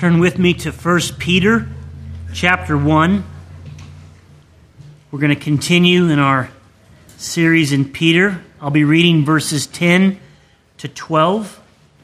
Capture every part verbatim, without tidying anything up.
Turn with me to First Peter chapter one. We're going to continue in our series in Peter. I'll be reading verses ten to twelve.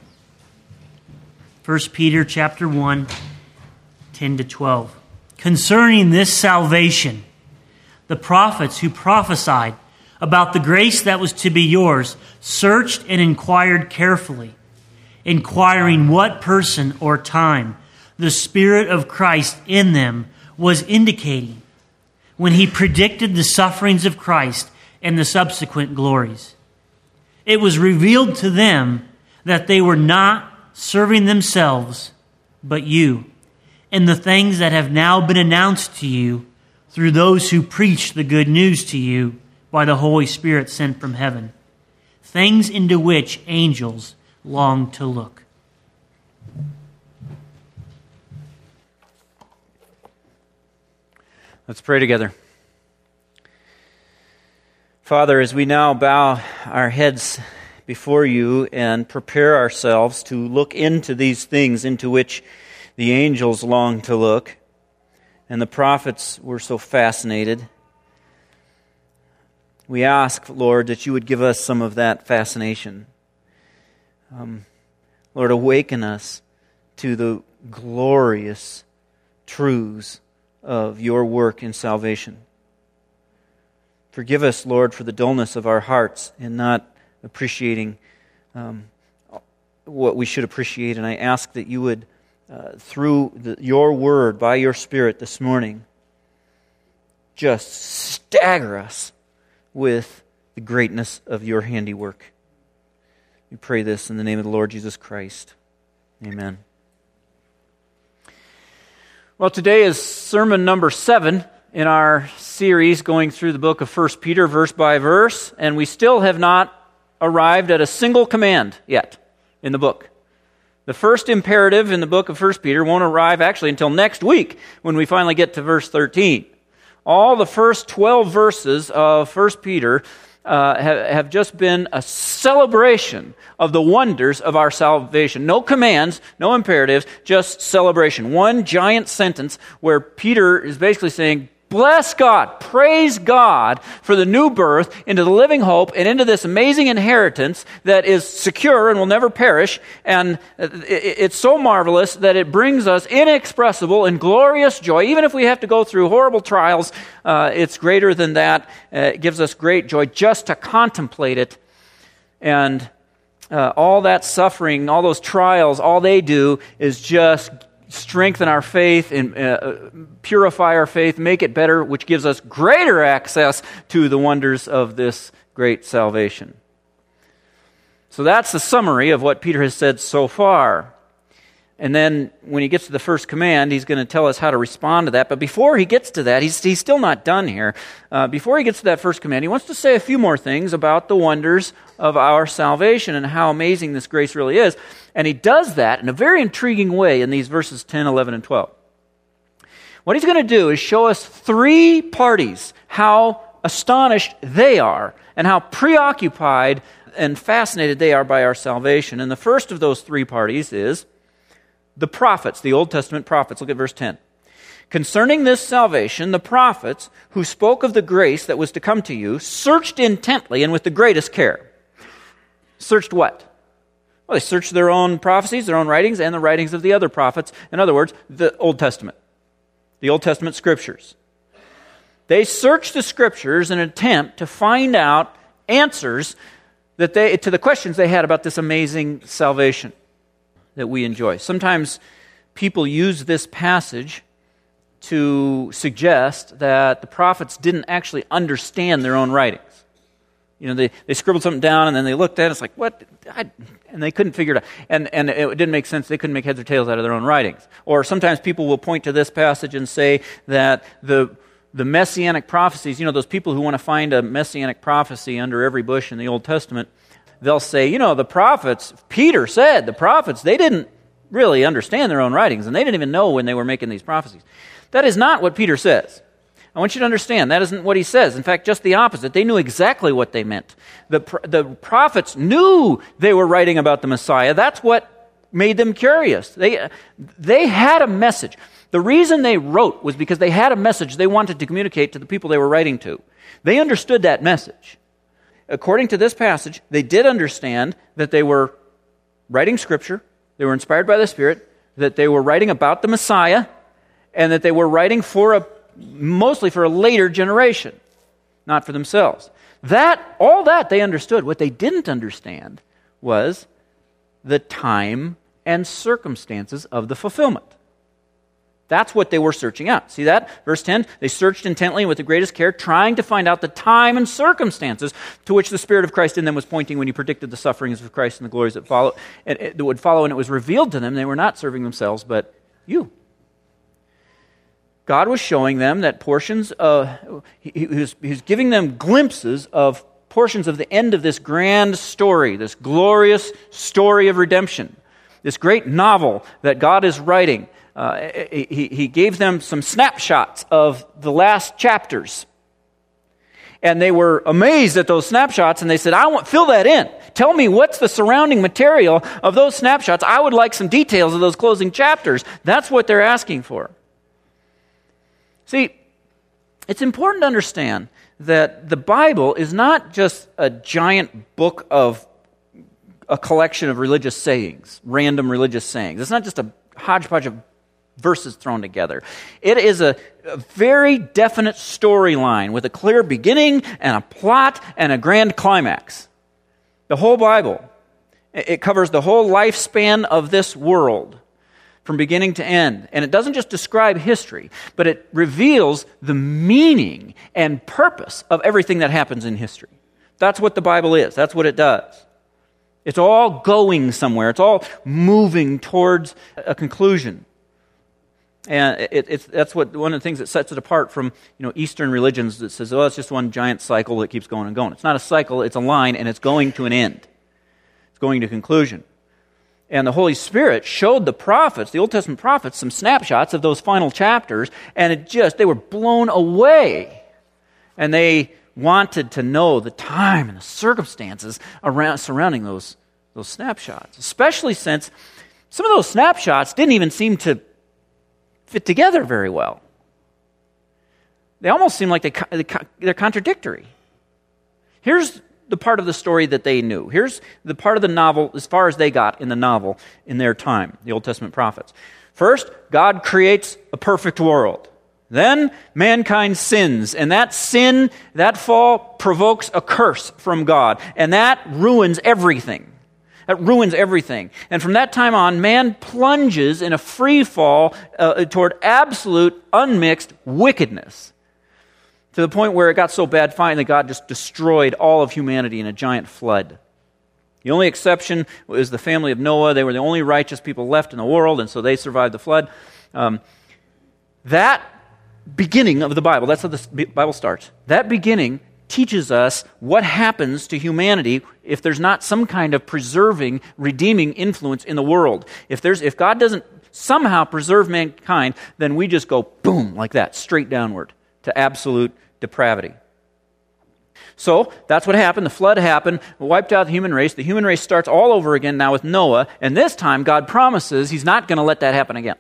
First Peter chapter one, ten to twelve. Concerning this salvation, the prophets who prophesied about the grace that was to be yours searched and inquired carefully, inquiring what person or time the Spirit of Christ in them was indicating when he predicted the sufferings of Christ and the subsequent glories. It was revealed to them that they were not serving themselves, but you, and the things that have now been announced to you through those who preach the good news to you by the Holy Spirit sent from heaven, things into which angels long to look. Let's pray together. Father, as we now bow our heads before you and prepare ourselves to look into these things into which the angels long to look, and the prophets were so fascinated, we ask, Lord, that you would give us some of that fascination. Um, Lord, awaken us to the glorious truths of your work in salvation. Forgive us, Lord, for the dullness of our hearts in not appreciating um, what we should appreciate. And I ask that you would, uh, through the, your word, by your Spirit this morning, just stagger us with the greatness of your handiwork. We pray this in the name of the Lord Jesus Christ. Amen. Well, today is sermon number seven in our series going through the book of First Peter verse by verse, and we still have not arrived at a single command yet in the book. The first imperative in the book of First Peter won't arrive actually until next week when we finally get to verse thirteen. All the first twelve verses of First Peter uh, have, have just been a celebration of the wonders of our salvation. No commands, no imperatives, just celebration. One giant sentence where Peter is basically saying, bless God, praise God for the new birth into the living hope and into this amazing inheritance that is secure and will never perish. And it's so marvelous that it brings us inexpressible and glorious joy. Even if we have to go through horrible trials, uh, it's greater than that. Uh, it gives us great joy just to contemplate it. And uh, all that suffering, all those trials, all they do is just strengthen our faith and uh, purify our faith, make it better, which gives us greater access to the wonders of this great salvation. So that's the summary of what Peter has said so far. And then when he gets to the first command, he's going to tell us how to respond to that. But before he gets to that, he's, he's still not done here. Uh, before he gets to that first command, he wants to say a few more things about the wonders of our salvation and how amazing this grace really is. And he does that in a very intriguing way in these verses ten, eleven, and twelve. What he's going to do is show us three parties, how astonished they are and how preoccupied and fascinated they are by our salvation. And the first of those three parties is the prophets, the Old Testament prophets. Look at verse ten. Concerning this salvation, the prophets who spoke of the grace that was to come to you searched intently and with the greatest care. Searched what? Well, they searched their own prophecies, their own writings, and the writings of the other prophets. In other words, the Old Testament. The Old Testament scriptures. They searched the scriptures in an attempt to find out answers that they to the questions they had about this amazing salvation that we enjoy. Sometimes people use this passage to suggest that the prophets didn't actually understand their own writings. You know, they, they scribbled something down and then they looked at it, it's like, what? I, and they couldn't figure it out. And, and it didn't make sense. They couldn't make heads or tails out of their own writings. Or sometimes people will point to this passage and say that the the messianic prophecies, you know, those people who want to find a messianic prophecy under every bush in the Old Testament, they'll say, you know, the prophets, Peter said, the prophets, they didn't really understand their own writings, and they didn't even know when they were making these prophecies. That is not what Peter says. I want you to understand, that isn't what he says. In fact, just the opposite. They knew exactly what they meant. The, the prophets knew they were writing about the Messiah. That's what made them curious. They, they had a message. The reason they wrote was because they had a message they wanted to communicate to the people they were writing to. They understood that message. According to this passage, they did understand that they were writing Scripture, they were inspired by the Spirit, that they were writing about the Messiah, and that they were writing for a mostly for a later generation, not for themselves. That, all that they understood. What they didn't understand was the time and circumstances of the fulfillment. That's what they were searching out. See that? Verse ten, they searched intently and with the greatest care, trying to find out the time and circumstances to which the Spirit of Christ in them was pointing when he predicted the sufferings of Christ and the glories that follow, and that would follow, and it was revealed to them they were not serving themselves, but you. God was showing them that portions of, he, he, was, he was giving them glimpses of portions of the end of this grand story, this glorious story of redemption, this great novel that God is writing. Uh, he, he gave them some snapshots of the last chapters. And they were amazed at those snapshots, and they said, I want, fill that in. Tell me what's the surrounding material of those snapshots. I would like some details of those closing chapters. That's what they're asking for. See, it's important to understand that the Bible is not just a giant book of a collection of religious sayings, random religious sayings. It's not just a hodgepodge of verses thrown together. It is a, a very definite storyline with a clear beginning and a plot and a grand climax. The whole Bible. It covers the whole lifespan of this world from beginning to end. And it doesn't just describe history, but it reveals the meaning and purpose of everything that happens in history. That's what the Bible is. That's what it does. It's all going somewhere. It's all moving towards a conclusion. And it, it's, that's what one of the things that sets it apart from, you know, Eastern religions that says, oh, it's just one giant cycle that keeps going and going. It's not a cycle, it's a line, and it's going to an end. It's going to conclusion. And the Holy Spirit showed the prophets, the Old Testament prophets, some snapshots of those final chapters, and it just, they were blown away. And they wanted to know the time and the circumstances around surrounding those, those snapshots, especially since some of those snapshots didn't even seem to fit together very well. They almost seem like they, they're contradictory. Here's the part of the story that they knew. Here's the part of the novel, as far as they got in the novel in their time, the Old Testament prophets. First, God creates a perfect world. Then, mankind sins, and that sin, that fall, provokes a curse from God, and that ruins everything. That ruins everything. And from that time on, man plunges in a free fall uh, toward absolute, unmixed wickedness. To the point where it got so bad, finally, God just destroyed all of humanity in a giant flood. The only exception was the family of Noah. They were the only righteous people left in the world, and so they survived the flood. Um, that beginning of the Bible, that's how the Bible starts. That beginning teaches us what happens to humanity if there's not some kind of preserving, redeeming influence in the world. If there's, if God doesn't somehow preserve mankind, then we just go boom, like that, straight downward to absolute depravity. So that's what happened. The flood happened, wiped out the human race. The human race starts all over again now with Noah, and this time God promises He's not going to let that happen again.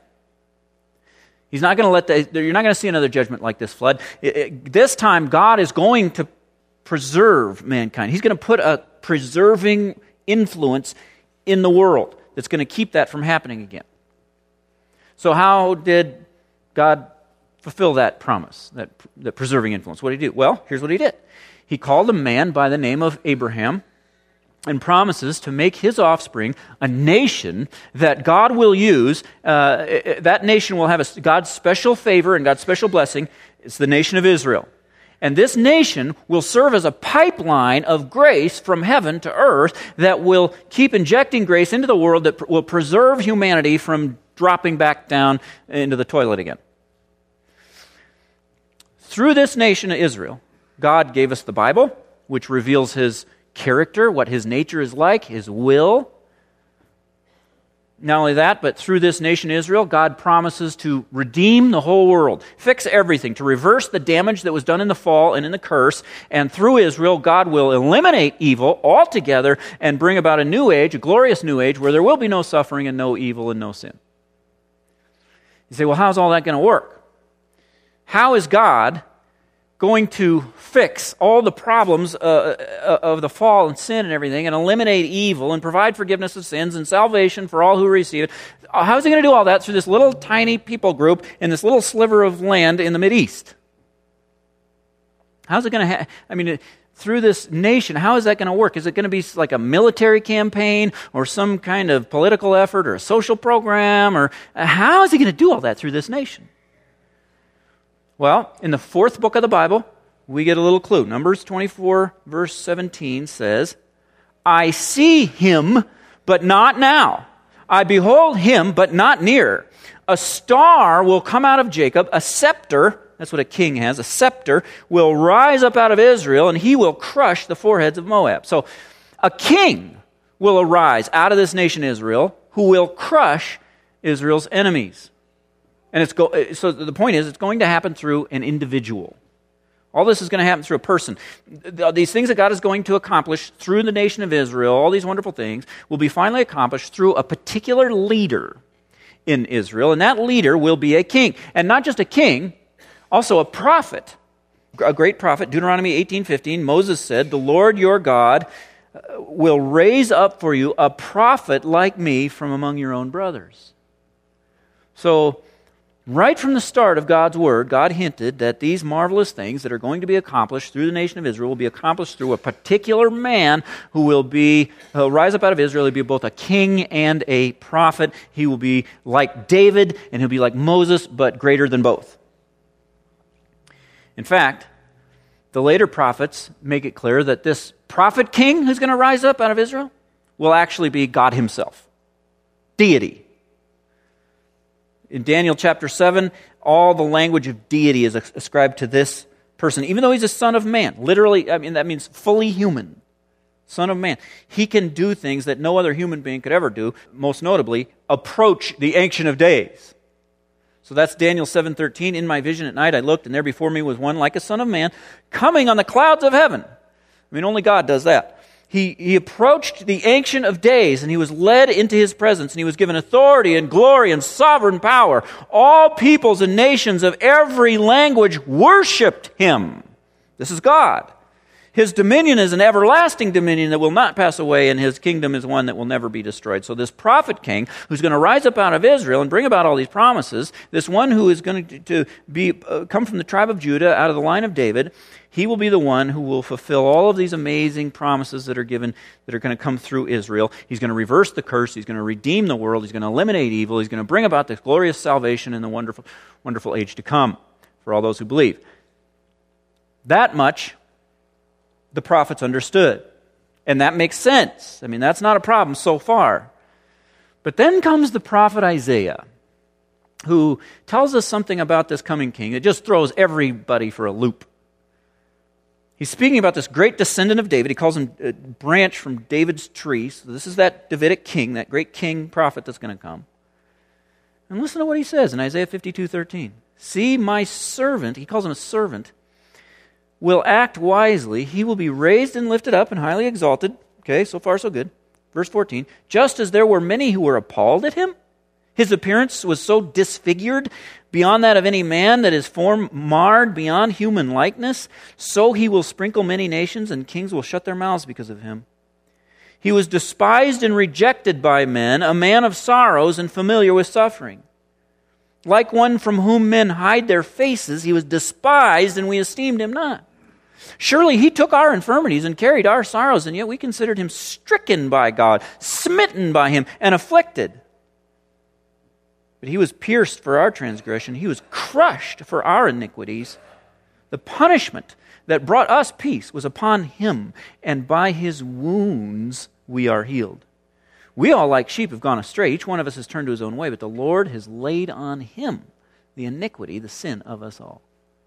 He's not going to let that, you're not going to see another judgment like this flood. It, it, this time God is going to preserve mankind. He's going to put a preserving influence in the world that's going to keep that from happening again. So how did God fulfill that promise, that, that preserving influence? What did He do? Well, here's what He did. He called a man by the name of Abraham and promises to make his offspring a nation that God will use. Uh, that nation will have a, God's special favor and God's special blessing. It's the nation of Israel. And this nation will serve as a pipeline of grace from heaven to earth that will keep injecting grace into the world that pr- will preserve humanity from dropping back down into the toilet again. Through this nation of Israel, God gave us the Bible, which reveals His character, what His nature is like, His will. Not only that, but through this nation Israel, God promises to redeem the whole world, fix everything, to reverse the damage that was done in the fall and in the curse. And through Israel, God will eliminate evil altogether and bring about a new age, a glorious new age, where there will be no suffering and no evil and no sin. You say, well, how's all that going to work? How is God going to fix all the problems uh, of the fall and sin and everything and eliminate evil and provide forgiveness of sins and salvation for all who receive it? How is he going to do all that through this little tiny people group in this little sliver of land in the Mideast? How's it going to ha- I mean, through this nation, how is that going to work? Is it going to be like a military campaign or some kind of political effort or a social program? Or uh, how is he going to do all that through this nation? Well, in the fourth book of the Bible, we get a little clue. Numbers twenty-four, verse seventeen says, I see him, but not now. I behold him, but not near. A star will come out of Jacob, a scepter, that's what a king has, a scepter, will rise up out of Israel, and he will crush the foreheads of Moab. So a king will arise out of this nation Israel, who will crush Israel's enemies. And it's go- so the point is, it's going to happen through an individual. All this is going to happen through a person. These things that God is going to accomplish through the nation of Israel, all these wonderful things, will be finally accomplished through a particular leader in Israel, and that leader will be a king. And not just a king, also a prophet, a great prophet. Deuteronomy eighteen fifteen, Moses said, the Lord your God will raise up for you a prophet like me from among your own brothers. So, right from the start of God's Word, God hinted that these marvelous things that are going to be accomplished through the nation of Israel will be accomplished through a particular man who will be, he'll rise up out of Israel. He'll be both a king and a prophet. He will be like David, and he'll be like Moses, but greater than both. In fact, the later prophets make it clear that this prophet king who's going to rise up out of Israel will actually be God himself, deity. In Daniel chapter seven, all the language of deity is ascribed to this person, even though he's a son of man. Literally, I mean, that means fully human. Son of man. He can do things that no other human being could ever do, most notably, approach the Ancient of Days. So that's Daniel seven thirteen. In my vision at night I looked, and there before me was one like a son of man, coming on the clouds of heaven. I mean, only God does that. He, he approached the Ancient of Days, and he was led into his presence, and he was given authority and glory and sovereign power. All peoples and nations of every language worshipped him. This is God. His dominion is an everlasting dominion that will not pass away, and his kingdom is one that will never be destroyed. So this prophet king, who's going to rise up out of Israel and bring about all these promises, this one who is going to, to be uh, come from the tribe of Judah, out of the line of David, he will be the one who will fulfill all of these amazing promises that are given, that are going to come through Israel. He's going to reverse the curse. He's going to redeem the world. He's going to eliminate evil. He's going to bring about this glorious salvation in the wonderful, wonderful age to come for all those who believe. That much the prophets understood. And that makes sense. I mean, that's not a problem so far. But then comes the prophet Isaiah, who tells us something about this coming king. It just throws everybody for a loop. He's speaking about this great descendant of David. He calls him a branch from David's tree. So this is that Davidic king, that great king prophet that's going to come. And listen to what he says in Isaiah fifty-two thirteen. See, my servant, he calls him a servant, will act wisely. He will be raised and lifted up and highly exalted. Okay, so far so good. Verse fourteen. Just as there were many who were appalled at him, his appearance was so disfigured beyond that of any man, that his form marred beyond human likeness, so he will sprinkle many nations, and kings will shut their mouths because of him. He was despised and rejected by men, a man of sorrows and familiar with suffering. Like one from whom men hide their faces, he was despised, and we esteemed him not. Surely he took our infirmities and carried our sorrows, and yet we considered him stricken by God, smitten by him, and afflicted. But he was pierced for our transgression. He was crushed for our iniquities. The punishment that brought us peace was upon him, and by his wounds we are healed. We all like sheep have gone astray. Each one of us has turned to his own way, but the Lord has laid on him the iniquity, the sin of us all.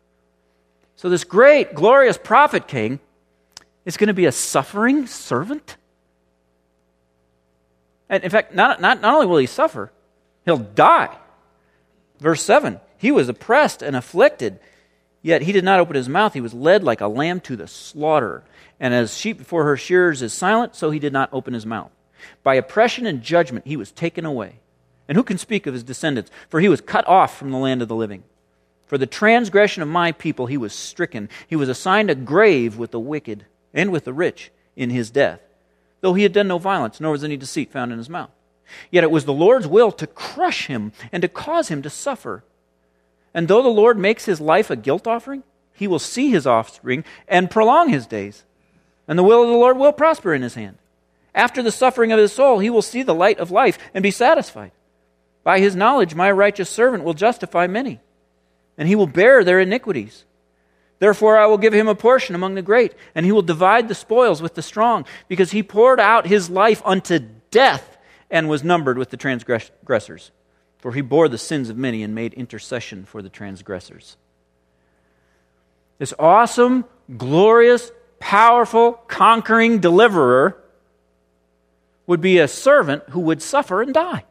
So this great, glorious prophet king is going to be a suffering servant? And in fact, not, not, not only will he suffer, he'll die. Verse seven, he was oppressed and afflicted, yet he did not open his mouth. He was led like a lamb to the slaughter. And as sheep before her shearers is silent, so he did not open his mouth. By oppression and judgment he was taken away. And who can speak of his descendants? For he was cut off from the land of the living. For the transgression of my people he was stricken. He was assigned a grave with the wicked and with the rich in his death, though he had done no violence, nor was any deceit found in his mouth. Yet it was the Lord's will to crush him and to cause him to suffer. And though the Lord makes his life a guilt offering, he will see his offspring and prolong his days. And the will of the Lord will prosper in his hand. After the suffering of his soul, he will see the light of life and be satisfied. By his knowledge, my righteous servant will justify many, and he will bear their iniquities. Therefore I will give him a portion among the great, and he will divide the spoils with the strong, because he poured out his life unto death and was numbered with the transgressors. For he bore the sins of many and made intercession for the transgressors. This awesome, glorious, powerful, conquering deliverer would be a servant who would suffer and die.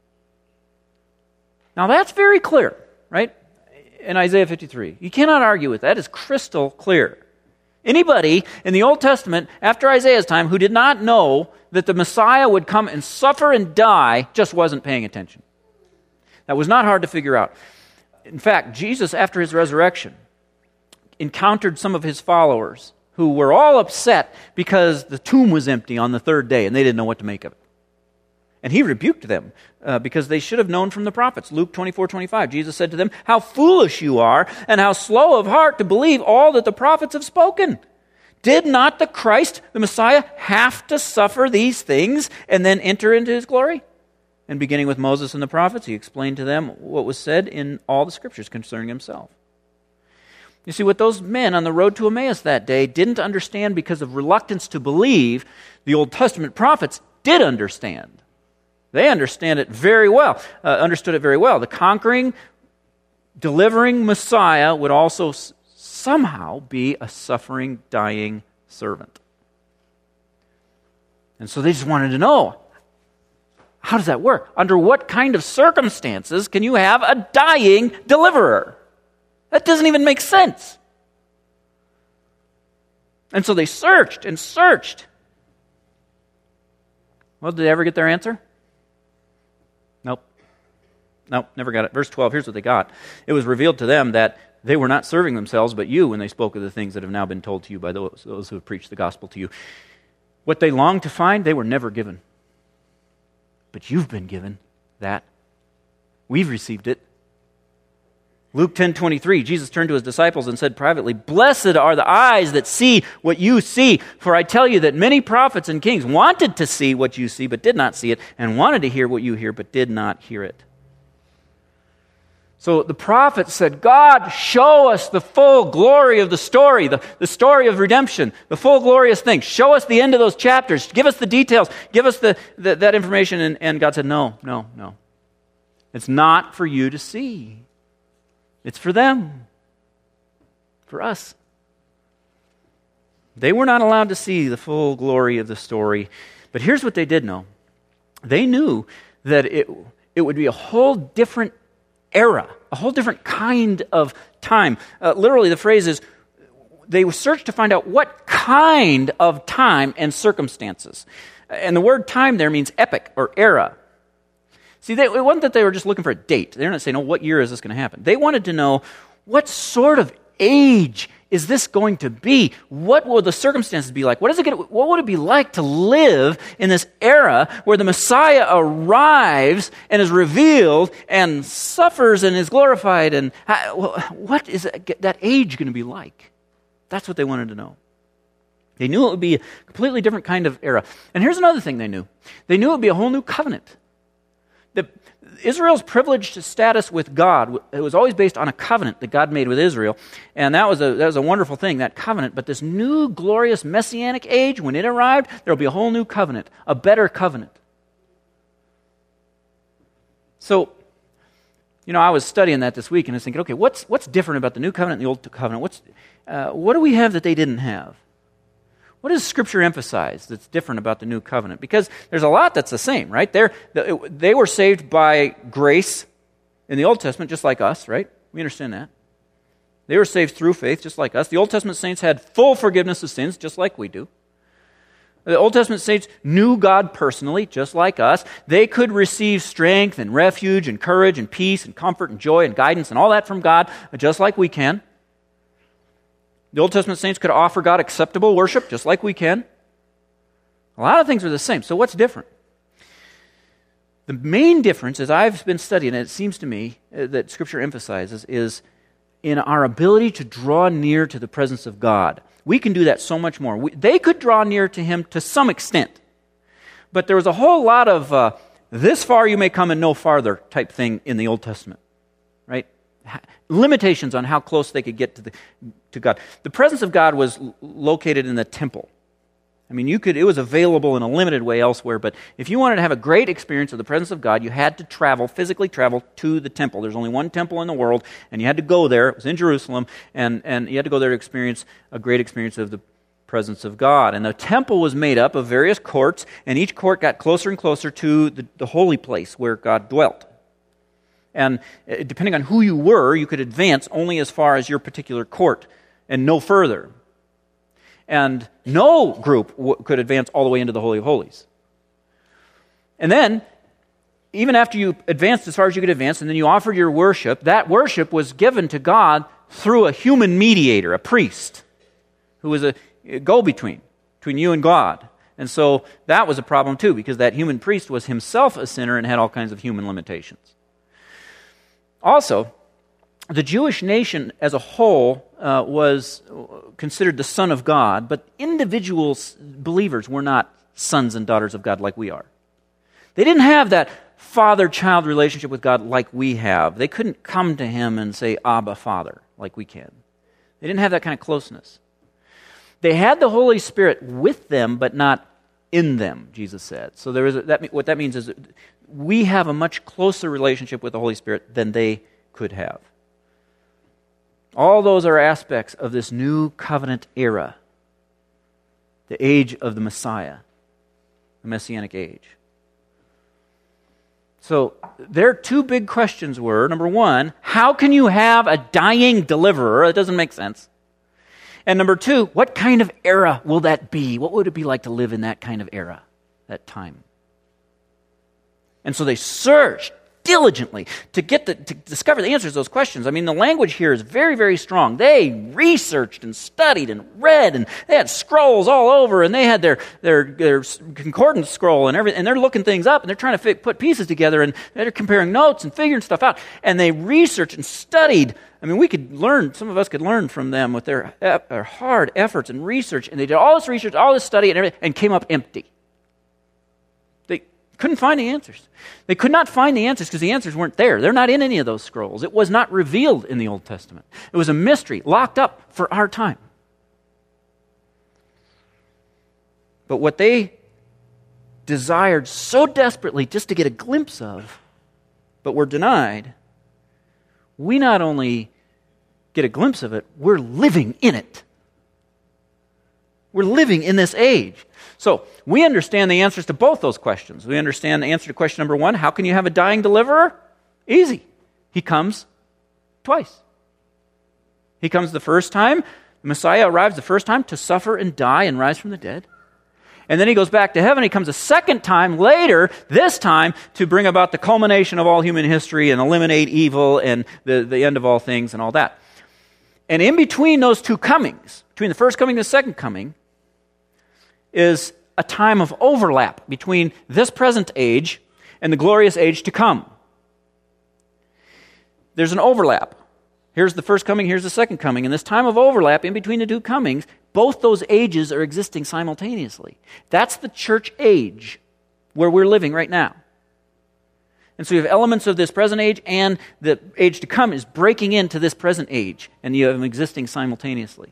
Now that's very clear, right? In Isaiah fifty-three. You cannot argue with that. It's crystal clear. Anybody in the Old Testament after Isaiah's time who did not know that the Messiah would come and suffer and die just wasn't paying attention. That was not hard to figure out. In fact, Jesus, after his resurrection, encountered some of his followers who were all upset because the tomb was empty on the third day and they didn't know what to make of it. And he rebuked them uh, because they should have known from the prophets. Luke twenty-four twenty-five, Jesus said to them, "How foolish you are, and how slow of heart to believe all that the prophets have spoken. Did not the Christ, the Messiah, have to suffer these things and then enter into his glory?" And beginning with Moses and the prophets, he explained to them what was said in all the scriptures concerning himself. You see, what those men on the road to Emmaus that day didn't understand because of reluctance to believe, the Old Testament prophets did understand. They understand it very well, uh, understood it very well. The conquering, delivering Messiah would also s- somehow be a suffering, dying servant. And so they just wanted to know, how does that work? Under what kind of circumstances can you have a dying deliverer? That doesn't even make sense. And so they searched and searched. Well, did they ever get their answer? Nope. Nope, never got it. Verse twelve, here's what they got. It was revealed to them that they were not serving themselves, but you, when they spoke of the things that have now been told to you by those, those who have preached the gospel to you. What they longed to find, they were never given. But you've been given that. We've received it. Luke ten twenty-three, Jesus turned to his disciples and said privately, "Blessed are the eyes that see what you see, for I tell you that many prophets and kings wanted to see what you see, but did not see it, and wanted to hear what you hear, but did not hear it." So the prophets said, God, show us the full glory of the story, the, the story of redemption, the full glorious thing. Show us the end of those chapters. Give us the details. Give us the, the that information. And, and God said, no, no, no. It's not for you to see. It's for them. For us. They were not allowed to see the full glory of the story. But here's what they did know. They knew that it, it would be a whole different era, a whole different kind of time. Uh, literally, the phrase is, they searched to find out what kind of time and circumstances. And the word time there means epoch or era. See, they, it wasn't that they were just looking for a date. They're not saying, oh, what year is this going to happen? They wanted to know, what sort of age is this going to be? What will the circumstances be like? What is it going to, what would it be like to live in this era where the Messiah arrives and is revealed and suffers and is glorified? And how, what is that age going to be like? That's what they wanted to know. They knew it would be a completely different kind of era. And here's another thing they knew. They knew it would be a whole new covenant. The, Israel's privileged status with God, it was always based on a covenant that God made with Israel, and that was a that was a wonderful thing, that covenant. But this new glorious messianic age, when it arrived, there will be a whole new covenant, a better covenant. So, you know, I was studying that this week, and I was thinking, okay, what's what's different about the new covenant and the old covenant? What's uh, what do we have that they didn't have? What does Scripture emphasize that's different about the new covenant? Because there's a lot that's the same, right? They're, they were saved by grace in the Old Testament, just like us, right? We understand that. They were saved through faith, just like us. The Old Testament saints had full forgiveness of sins, just like we do. The Old Testament saints knew God personally, just like us. They could receive strength and refuge and courage and peace and comfort and joy and guidance and all that from God, just like we can. The Old Testament saints could offer God acceptable worship, just like we can. A lot of things are the same. So what's different? The main difference, as I've been studying, and it seems to me that Scripture emphasizes, is in our ability to draw near to the presence of God. We can do that so much more. We, they could draw near to Him to some extent. But there was a whole lot of uh, this far you may come and no farther type thing in the Old Testament. Right? Limitations on how close they could get to the to God. The presence of God was l- located in the temple. I mean, you could it was available in a limited way elsewhere, but if you wanted to have a great experience of the presence of God, you had to travel, physically travel to the temple. There's only one temple in the world, and you had to go there. It was in Jerusalem, and, and you had to go there to experience a great experience of the presence of God. And the temple was made up of various courts, and each court got closer and closer to the, the holy place where God dwelt. And depending on who you were, you could advance only as far as your particular court and no further. And no group w- could advance all the way into the Holy of Holies. And then, even after you advanced as far as you could advance, and then you offered your worship, that worship was given to God through a human mediator, a priest, who was a go-between between you and God. And so that was a problem too, because that human priest was himself a sinner and had all kinds of human limitations. Also, the Jewish nation as a whole uh, was considered the son of God, but individual believers were not sons and daughters of God like we are. They didn't have that father-child relationship with God like we have. They couldn't come to Him and say, Abba, Father, like we can. They didn't have that kind of closeness. They had the Holy Spirit with them, but not in them, Jesus said. So there is a, that, what that means is we have a much closer relationship with the Holy Spirit than they could have. All those are aspects of this new covenant era, the age of the Messiah, the Messianic age. So their two big questions were, number one, how can you have a dying deliverer? That doesn't make sense. And number two, what kind of era will that be? What would it be like to live in that kind of era, that time? And so they searched diligently to get the, to discover the answers to those questions. I mean, the language here is very, very strong. They researched and studied and read, and they had scrolls all over, and they had their their, their concordance scroll and everything, and they're looking things up, and they're trying to fit, put pieces together, and they're comparing notes and figuring stuff out. And they researched and studied. I mean, we could learn, some of us could learn from them with their, their hard efforts and research, and they did all this research, all this study, and everything, and came up empty. Couldn't find the answers. They could not find the answers because the answers weren't there. They're not in any of those scrolls. It was not revealed in the Old Testament. It was a mystery locked up for our time. But what they desired so desperately just to get a glimpse of, but were denied, we not only get a glimpse of it, we're living in it. We're living in this age. So we understand the answers to both those questions. We understand the answer to question number one, how can you have a dying deliverer? Easy. He comes twice. He comes the first time, the Messiah arrives the first time to suffer and die and rise from the dead. And then he goes back to heaven. He comes a second time later, this time, to bring about the culmination of all human history and eliminate evil and the, the end of all things and all that. And in between those two comings, between the first coming and the second coming, is a time of overlap between this present age and the glorious age to come. There's an overlap. Here's the first coming, here's the second coming. And this time of overlap in between the two comings, both those ages are existing simultaneously. That's the church age where we're living right now. And so you have elements of this present age, and the age to come is breaking into this present age, and you have them existing simultaneously.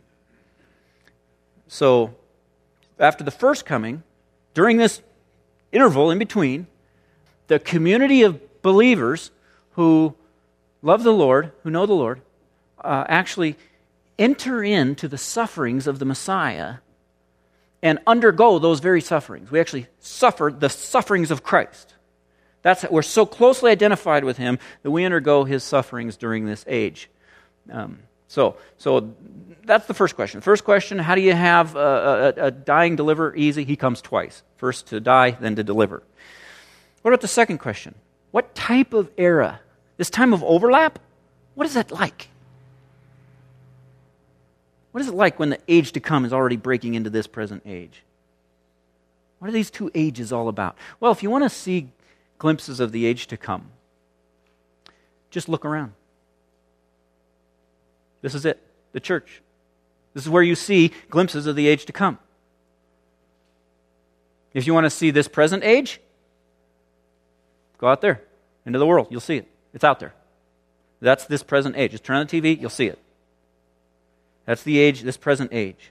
So after the first coming, during this interval in between, the community of believers who love the Lord, who know the Lord, uh, actually enter into the sufferings of the Messiah and undergo those very sufferings. We actually suffer the sufferings of Christ. That's we're so closely identified with him that we undergo his sufferings during this age. Um, so, so that's the first question. First question: how do you have a, a, a dying deliver? Easy. He comes twice: first to die, then to deliver. What about the second question? What type of era? This time of overlap? What is that like? What is it like when the age to come is already breaking into this present age? What are these two ages all about? Well, if you want to see glimpses of the age to come, just look around. This is it, the church. This is where you see glimpses of the age to come. If you want to see this present age, go out there into the world. You'll see it. It's out there. That's this present age. Just turn on the T V, you'll see it. That's the age, this present age.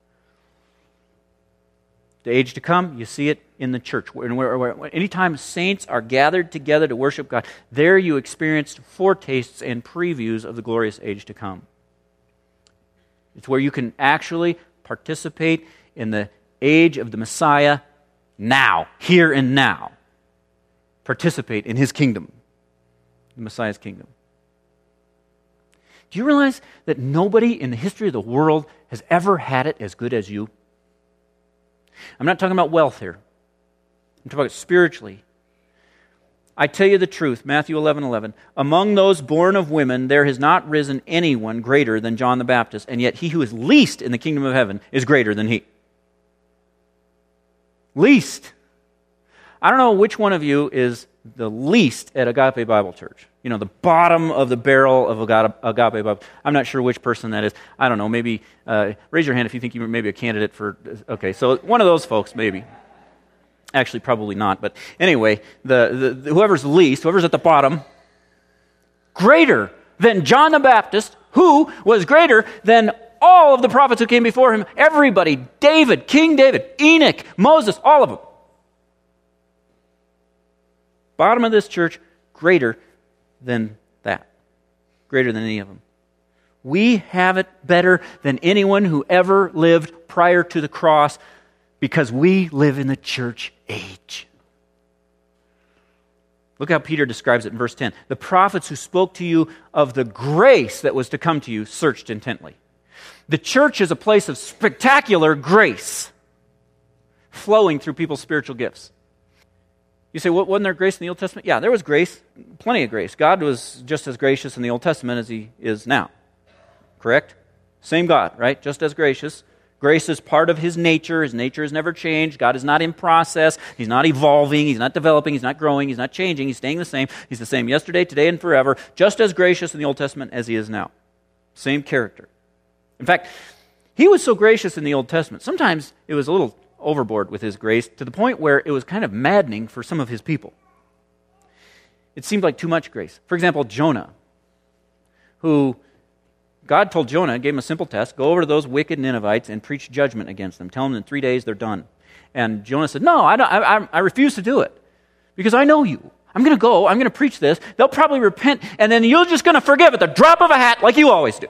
The age to come, you see it in the church. Where, where, where, anytime saints are gathered together to worship God, there you experienced foretastes and previews of the glorious age to come. It's where you can actually participate in the age of the Messiah now, here and now. Participate in his kingdom, the Messiah's kingdom. Do you realize that nobody in the history of the world has ever had it as good as you? I'm not talking about wealth here. I'm talking about spiritually. I tell you the truth, Matthew eleven eleven. Among those born of women, there has not risen anyone greater than John the Baptist, and yet he who is least in the kingdom of heaven is greater than he. Least. I don't know which one of you is the least at Agape Bible Church. You know, the bottom of the barrel of Agape Bible. I'm not sure which person that is. I don't know. Maybe, uh, raise your hand if you think you were maybe a candidate for, okay, so one of those folks, maybe. Actually, probably not. But anyway, the, the, the whoever's least, whoever's at the bottom, greater than John the Baptist, who was greater than all of the prophets who came before him. Everybody, David, King David, Enoch, Moses, all of them. Bottom of this church, greater than that. Greater than any of them. We have it better than anyone who ever lived prior to the cross because we live in the church age. Look how Peter describes it in verse ten. The prophets who spoke to you of the grace that was to come to you searched intently. The church is a place of spectacular grace flowing through people's spiritual gifts. You say, well, wasn't there grace in the Old Testament? Yeah, there was grace, plenty of grace. God was just as gracious in the Old Testament as he is now. Correct? Same God, right? Just as gracious. Grace is part of his nature. His nature has never changed. God is not in process. He's not evolving. He's not developing. He's not growing. He's not changing. He's staying the same. He's the same yesterday, today, and forever. Just as gracious in the Old Testament as he is now. Same character. In fact, he was so gracious in the Old Testament. Sometimes it was a little overboard with his grace to the point where it was kind of maddening for some of his people. It seemed like too much grace. For example, Jonah, who God told Jonah, gave him a simple test, go over to those wicked Ninevites and preach judgment against them. Tell them in three days they're done. And Jonah said, no, I, don't, I, I refuse to do it because I know you. I'm going to go, I'm going to preach this. They'll probably repent, and then you're just going to forgive at the drop of a hat like you always do.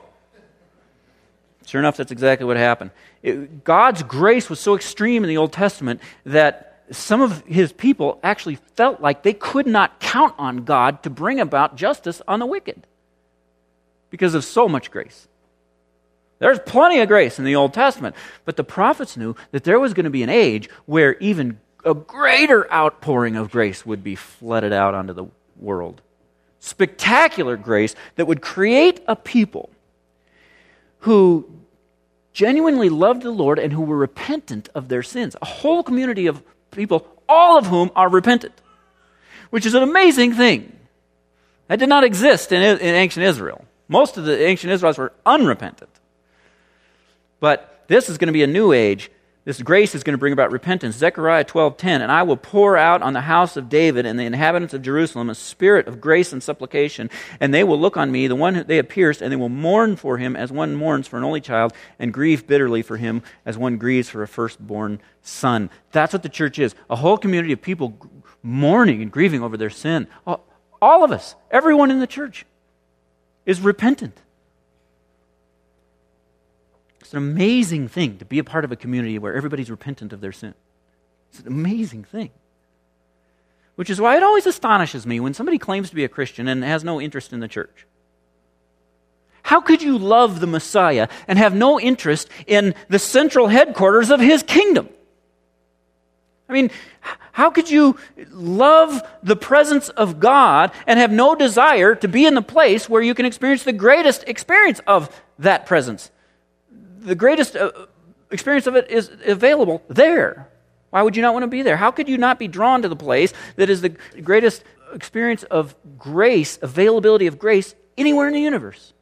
Sure enough, that's exactly what happened. It, God's grace was so extreme in the Old Testament that some of his people actually felt like they could not count on God to bring about justice on the wicked because of so much grace. There's plenty of grace in the Old Testament, but the prophets knew that there was going to be an age where even a greater outpouring of grace would be flooded out onto the world. Spectacular grace that would create a people who genuinely loved the Lord and who were repentant of their sins. A whole community of people, all of whom are repentant, which is an amazing thing. That did not exist in, in ancient Israel. Most of the ancient Israelites were unrepentant. But this is going to be a new age. This grace is going to bring about repentance. Zechariah twelve ten, and I will pour out on the house of David and the inhabitants of Jerusalem a spirit of grace and supplication, and they will look on me, the one who they have pierced, and they will mourn for him as one mourns for an only child, and grieve bitterly for him as one grieves for a firstborn son. That's what the church is. A whole community of people mourning and grieving over their sin. All of us, everyone in the church, is repentant. It's an amazing thing to be a part of a community where everybody's repentant of their sin. It's an amazing thing. Which is why it always astonishes me when somebody claims to be a Christian and has no interest in the church. How could you love the Messiah and have no interest in the central headquarters of his kingdom? I mean, how could you love the presence of God and have no desire to be in the place where you can experience the greatest experience of that presence? The greatest uh, experience of it is available there. Why would you not want to be there? How could you not be drawn to the place that is the greatest experience of grace, availability of grace, anywhere in the universe?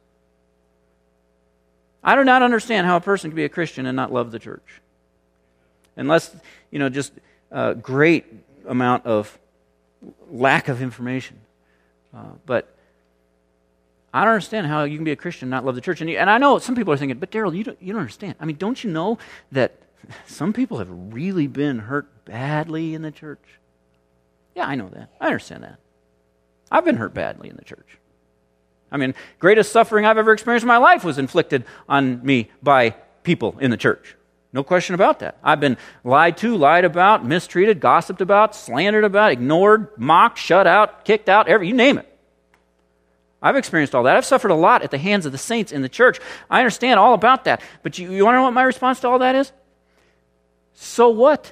I do not understand how a person can be a Christian and not love the church. Unless, you know, just a great amount of lack of information. Uh, but I don't understand how you can be a Christian and not love the church. And, you, and I know some people are thinking, but Daryl, you don't, you don't understand. I mean, don't you know that some people have really been hurt badly in the church? Yeah, I know that. I understand that. I've been hurt badly in the church. I mean, greatest suffering I've ever experienced in my life was inflicted on me by people in the church. No question about that. I've been lied to, lied about, mistreated, gossiped about, slandered about, ignored, mocked, shut out, kicked out, every, you name it. I've experienced all that. I've suffered a lot at the hands of the saints in the church. I understand all about that. But you, you want to know what my response to all that is? So what?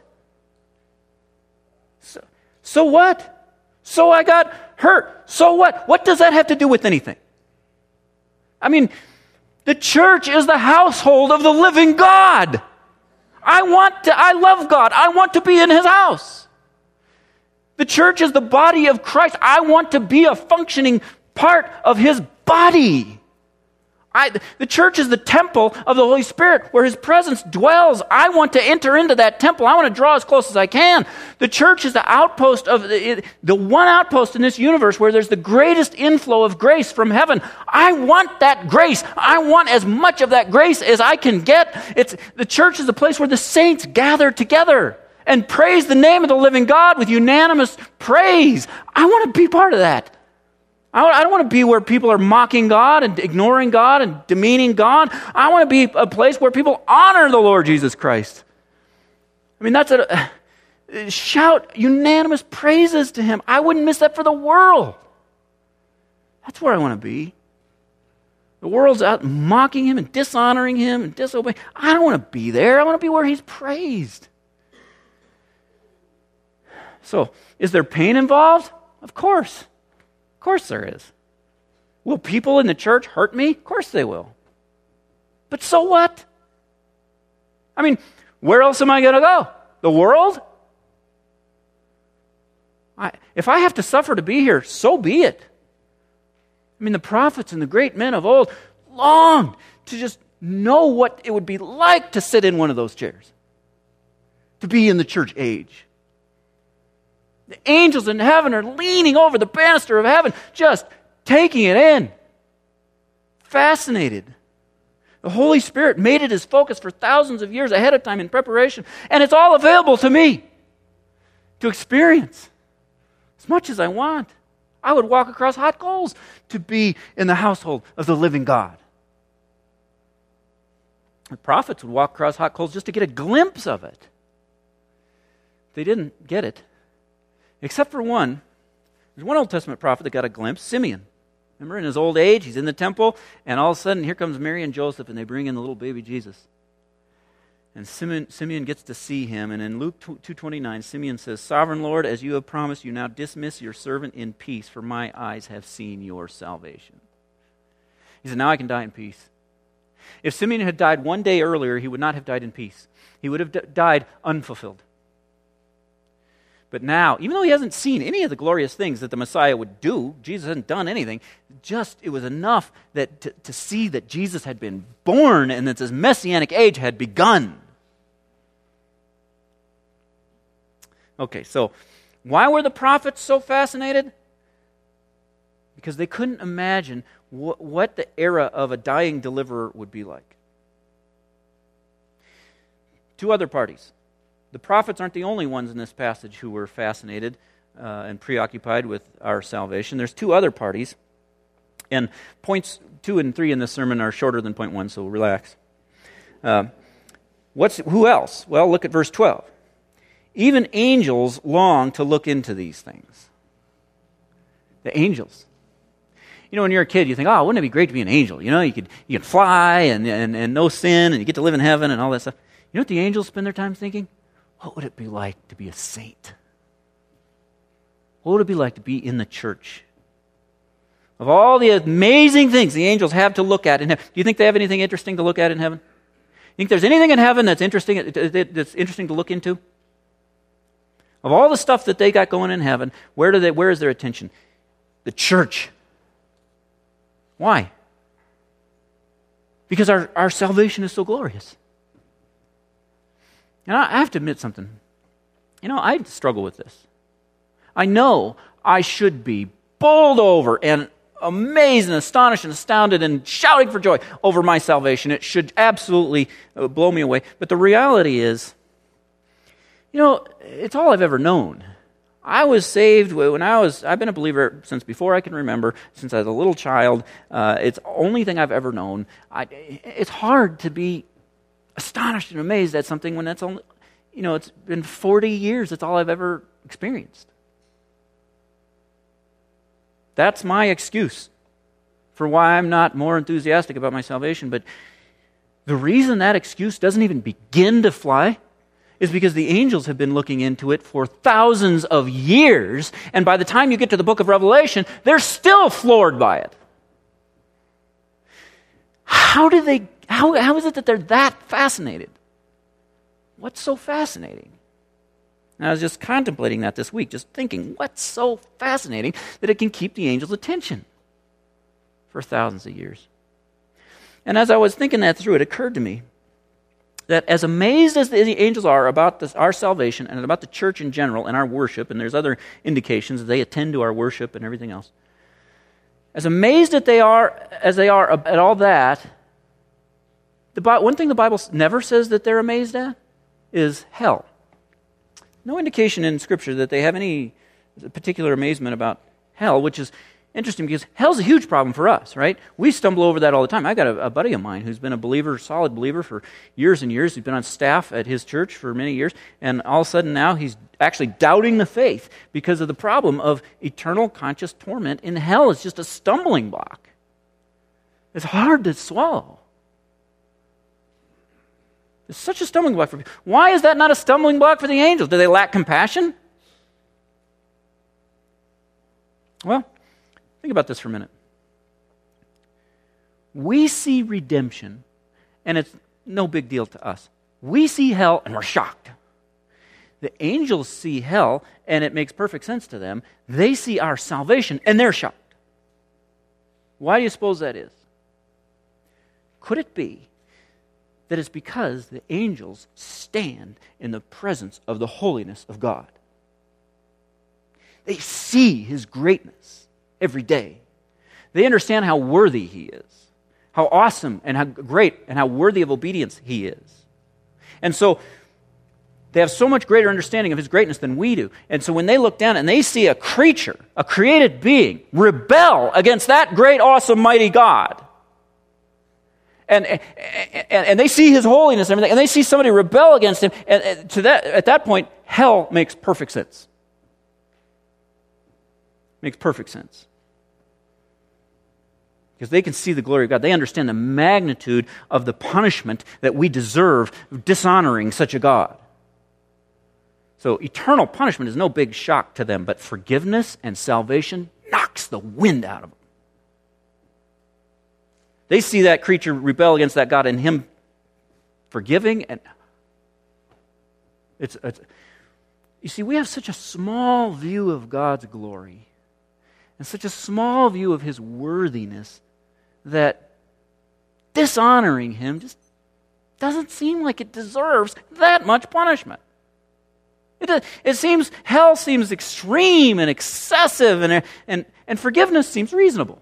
So, so what? So I got hurt. So what? What does that have to do with anything? I mean, the church is the household of the living God. I want to, I love God. I want to be in his house. The church is the body of Christ. I want to be a functioning part of his body. I, the church is the temple of the Holy Spirit where his presence dwells. I want to enter into that temple. I want to draw as close as I can. The church is the outpost of the, the one outpost in this universe where there's the greatest inflow of grace from heaven. I want that grace. I want as much of that grace as I can get. It's the church is the place where the saints gather together and praise the name of the living God with unanimous praise. I want to be part of that. I don't want to be where people are mocking God and ignoring God and demeaning God. I want to be a place where people honor the Lord Jesus Christ. I mean, that's a, a shout unanimous praises to him. I wouldn't miss that for the world. That's where I want to be. The world's out mocking him and dishonoring him and disobeying. I don't want to be there. I want to be where he's praised. So, is there pain involved? Of course. Of course there is. Will people in the church hurt me? Of course they will. But so what? I mean, where else am I going to go? The world? I, if I have to suffer to be here, so be it. I mean, the prophets and the great men of old longed to just know what it would be like to sit in one of those chairs, to be in the church age. The angels in heaven are leaning over the banister of heaven, just taking it in. Fascinated. The Holy Spirit made it his focus for thousands of years ahead of time in preparation, and it's all available to me to experience as much as I want. I would walk across hot coals to be in the household of the living God. The prophets would walk across hot coals just to get a glimpse of it. They didn't get it. Except for one. There's one Old Testament prophet that got a glimpse, Simeon. Remember, in his old age, he's in the temple, and all of a sudden, here comes Mary and Joseph, and they bring in the little baby Jesus. And Simeon, Simeon gets to see him, and in Luke two twenty-nine, Simeon says, "Sovereign Lord, as you have promised, you now dismiss your servant in peace, for my eyes have seen your salvation." He said, now I can die in peace. If Simeon had died one day earlier, he would not have died in peace. He would have d- died unfulfilled. But now, even though he hasn't seen any of the glorious things that the Messiah would do, Jesus hasn't done anything, just it was enough that to, to see that Jesus had been born and that his messianic age had begun. Okay, so why were the prophets so fascinated? Because they couldn't imagine wh- what the era of a dying deliverer would be like. Two other parties. The prophets aren't the only ones in this passage who were fascinated uh, and preoccupied with our salvation. There's two other parties, and points two and three in this sermon are shorter than point one, so relax. Uh, what's who else? Well, look at verse twelve. Even angels long to look into these things. The angels. You know, when you're a kid, you think, oh, wouldn't it be great to be an angel? You know, you could you can fly and, and, and no sin, and you get to live in heaven and all that stuff. You know what the angels spend their time thinking? What would it be like to be a saint? What would it be like to be in the church? Of all the amazing things the angels have to look at in heaven, do you think they have anything interesting to look at in heaven? You think there's anything in heaven that's interesting that's interesting to look into? Of all the stuff that they got going in heaven, where do they? Where is their attention? The church. Why? Because our, our salvation is so glorious. And I, I have to admit something. You know, I struggle with this. I know I should be bowled over and amazed and astonished and astounded and shouting for joy over my salvation. It should absolutely blow me away. But the reality is, you know, it's all I've ever known. I was saved when I was, I've been a believer since before I can remember, since I was a little child. Uh, it's the only thing I've ever known. I, it's hard to be astonished and amazed at something when that's only, you know, it's been forty years. That's all I've ever experienced. That's my excuse for why I'm not more enthusiastic about my salvation. But the reason that excuse doesn't even begin to fly is because the angels have been looking into it for thousands of years, and by the time you get to the book of Revelation, they're still floored by it. How do they, how, how is it that they're that fascinated? What's so fascinating? And I was just contemplating that this week, just thinking, what's so fascinating that it can keep the angels' attention for thousands of years? And as I was thinking that through, it occurred to me that as amazed as the angels are about this, our salvation and about the church in general and our worship, and there's other indications that they attend to our worship and everything else, as amazed that they are as they are at all that, the one thing the Bible never says that they're amazed at is hell. No indication in Scripture that they have any particular amazement about hell, which is interesting because hell's a huge problem for us, right? We stumble over that all the time. I got a, a buddy of mine who's been a believer, solid believer for years and years. He's been on staff at his church for many years, and all of a sudden now he's actually doubting the faith because of the problem of eternal conscious torment in hell. It's just a stumbling block. It's hard to swallow. It's such a stumbling block for people. Why is that not a stumbling block for the angels? Do they lack compassion? Well, think about this for a minute. We see redemption, and it's no big deal to us. We see hell, and we're shocked. The angels see hell, and it makes perfect sense to them. They see our salvation, and they're shocked. Why do you suppose that is? Could it be that it's because the angels stand in the presence of the holiness of God? They see His greatness every day. They understand how worthy He is, how awesome and how great and how worthy of obedience He is. And so they have so much greater understanding of His greatness than we do. And so when they look down and they see a creature, a created being, rebel against that great, awesome, mighty God, and and, and they see His holiness and everything, and they see somebody rebel against Him, and, and to that at that point, hell makes perfect sense. Makes perfect sense. Because they can see the glory of God. They understand the magnitude of the punishment that we deserve dishonoring such a God. So eternal punishment is no big shock to them, but forgiveness and salvation knocks the wind out of them. They see that creature rebel against that God and Him forgiving, and it's, it's you see, we have such a small view of God's glory and such a small view of His worthiness that dishonoring Him just doesn't seem like it deserves that much punishment. It, it seems, hell seems extreme and excessive, and, and, and forgiveness seems reasonable.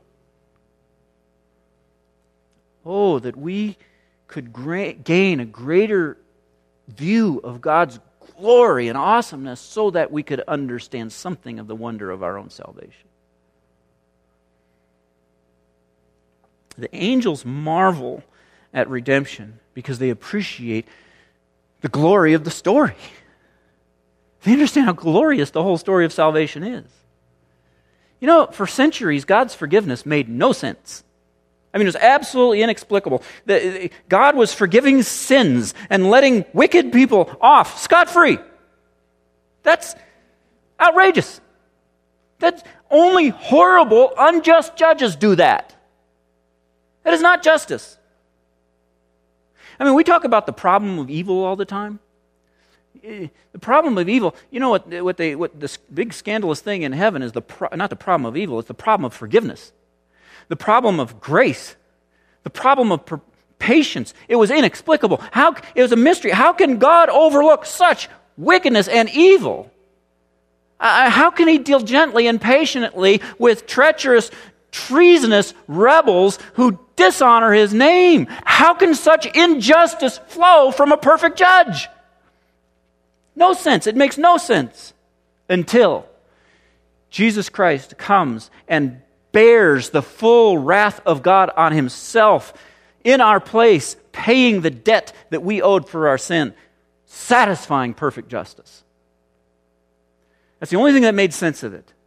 Oh, that we could gra- gain a greater view of God's glory and awesomeness so that we could understand something of the wonder of our own salvation. The angels marvel at redemption because they appreciate the glory of the story. They understand how glorious the whole story of salvation is. You know, for centuries, God's forgiveness made no sense. I mean, it was absolutely inexplicable. God was forgiving sins and letting wicked people off scot-free. That's outrageous. That's only horrible, unjust judges do that. That is not justice. I mean, we talk about the problem of evil all the time. The problem of evil, you know what? What they, what this big scandalous thing in heaven is the pro, not the problem of evil; it's the problem of forgiveness, the problem of grace, the problem of per, patience. It was inexplicable. How it was a mystery. How can God overlook such wickedness and evil? Uh, how can He deal gently and patiently with treacherous, treasonous rebels who dishonor His name? How can such injustice flow from a perfect judge? No sense. It makes no sense until Jesus Christ comes and bears the full wrath of God on Himself in our place, paying the debt that we owed for our sin, satisfying perfect justice. That's the only thing that made sense of it.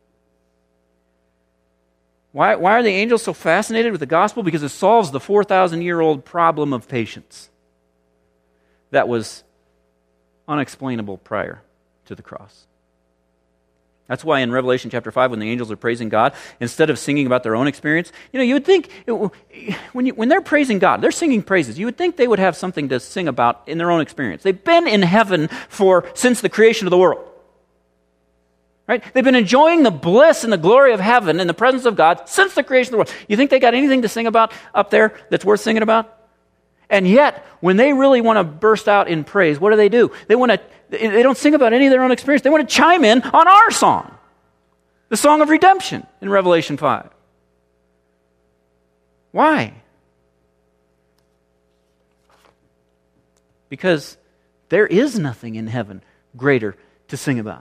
Why, why are the angels so fascinated with the gospel? Because it solves the four thousand year old problem of patience that was unexplainable prior to the cross. That's why in Revelation chapter five, when the angels are praising God, instead of singing about their own experience, you know, you would think, when, you, when they're praising God, they're singing praises, you would think they would have something to sing about in their own experience. They've been in heaven for since the creation of the world. Right? They've been enjoying the bliss and the glory of heaven in the presence of God since the creation of the world. You think they got anything to sing about up there that's worth singing about? And yet, when they really want to burst out in praise, what do they do? They want to. They don't sing about any of their own experience. They want to chime in on our song, the song of redemption in Revelation five. Why? Because there is nothing in heaven greater to sing about.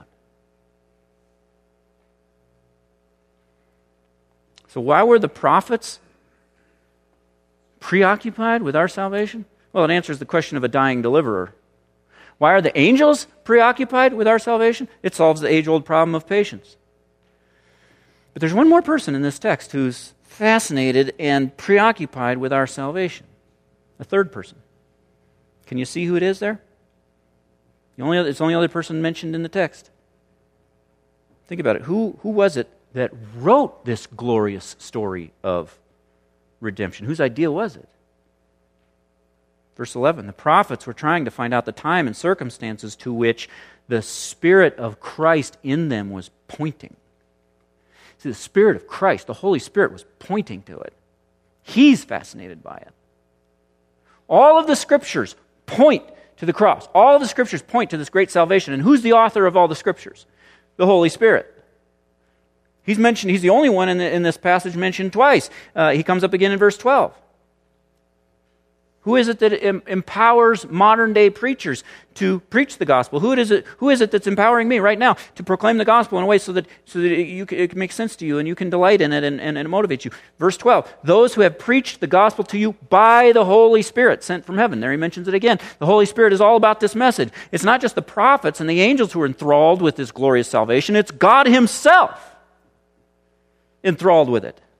So why were the prophets preoccupied with our salvation? Well, it answers the question of a dying deliverer. Why are the angels preoccupied with our salvation? It solves the age-old problem of patience. But there's one more person in this text who's fascinated and preoccupied with our salvation. A third person. Can you see who it is there? The only other, it's the only other person mentioned in the text. Think about it. Who, who was it that wrote this glorious story of redemption? Whose idea was it? Verse eleven, the prophets were trying to find out the time and circumstances to which the Spirit of Christ in them was pointing. See, the Spirit of Christ, the Holy Spirit, was pointing to it. He's fascinated by it. All of the Scriptures point to the cross. All of the Scriptures point to this great salvation. And who's the author of all the Scriptures? The Holy Spirit. He's mentioned. He's the only one in, the, in this passage mentioned twice. Uh, he comes up again in verse twelve. Who is it that em- empowers modern-day preachers to preach the gospel? Who is it? Who is it that's empowering me right now to proclaim the gospel in a way so that so that it, you, it makes sense to you and you can delight in it and, and, and it motivates you? Verse twelve, those who have preached the gospel to you by the Holy Spirit sent from heaven. There he mentions it again. The Holy Spirit is all about this message. It's not just the prophets and the angels who are enthralled with this glorious salvation. It's God Himself enthralled with it.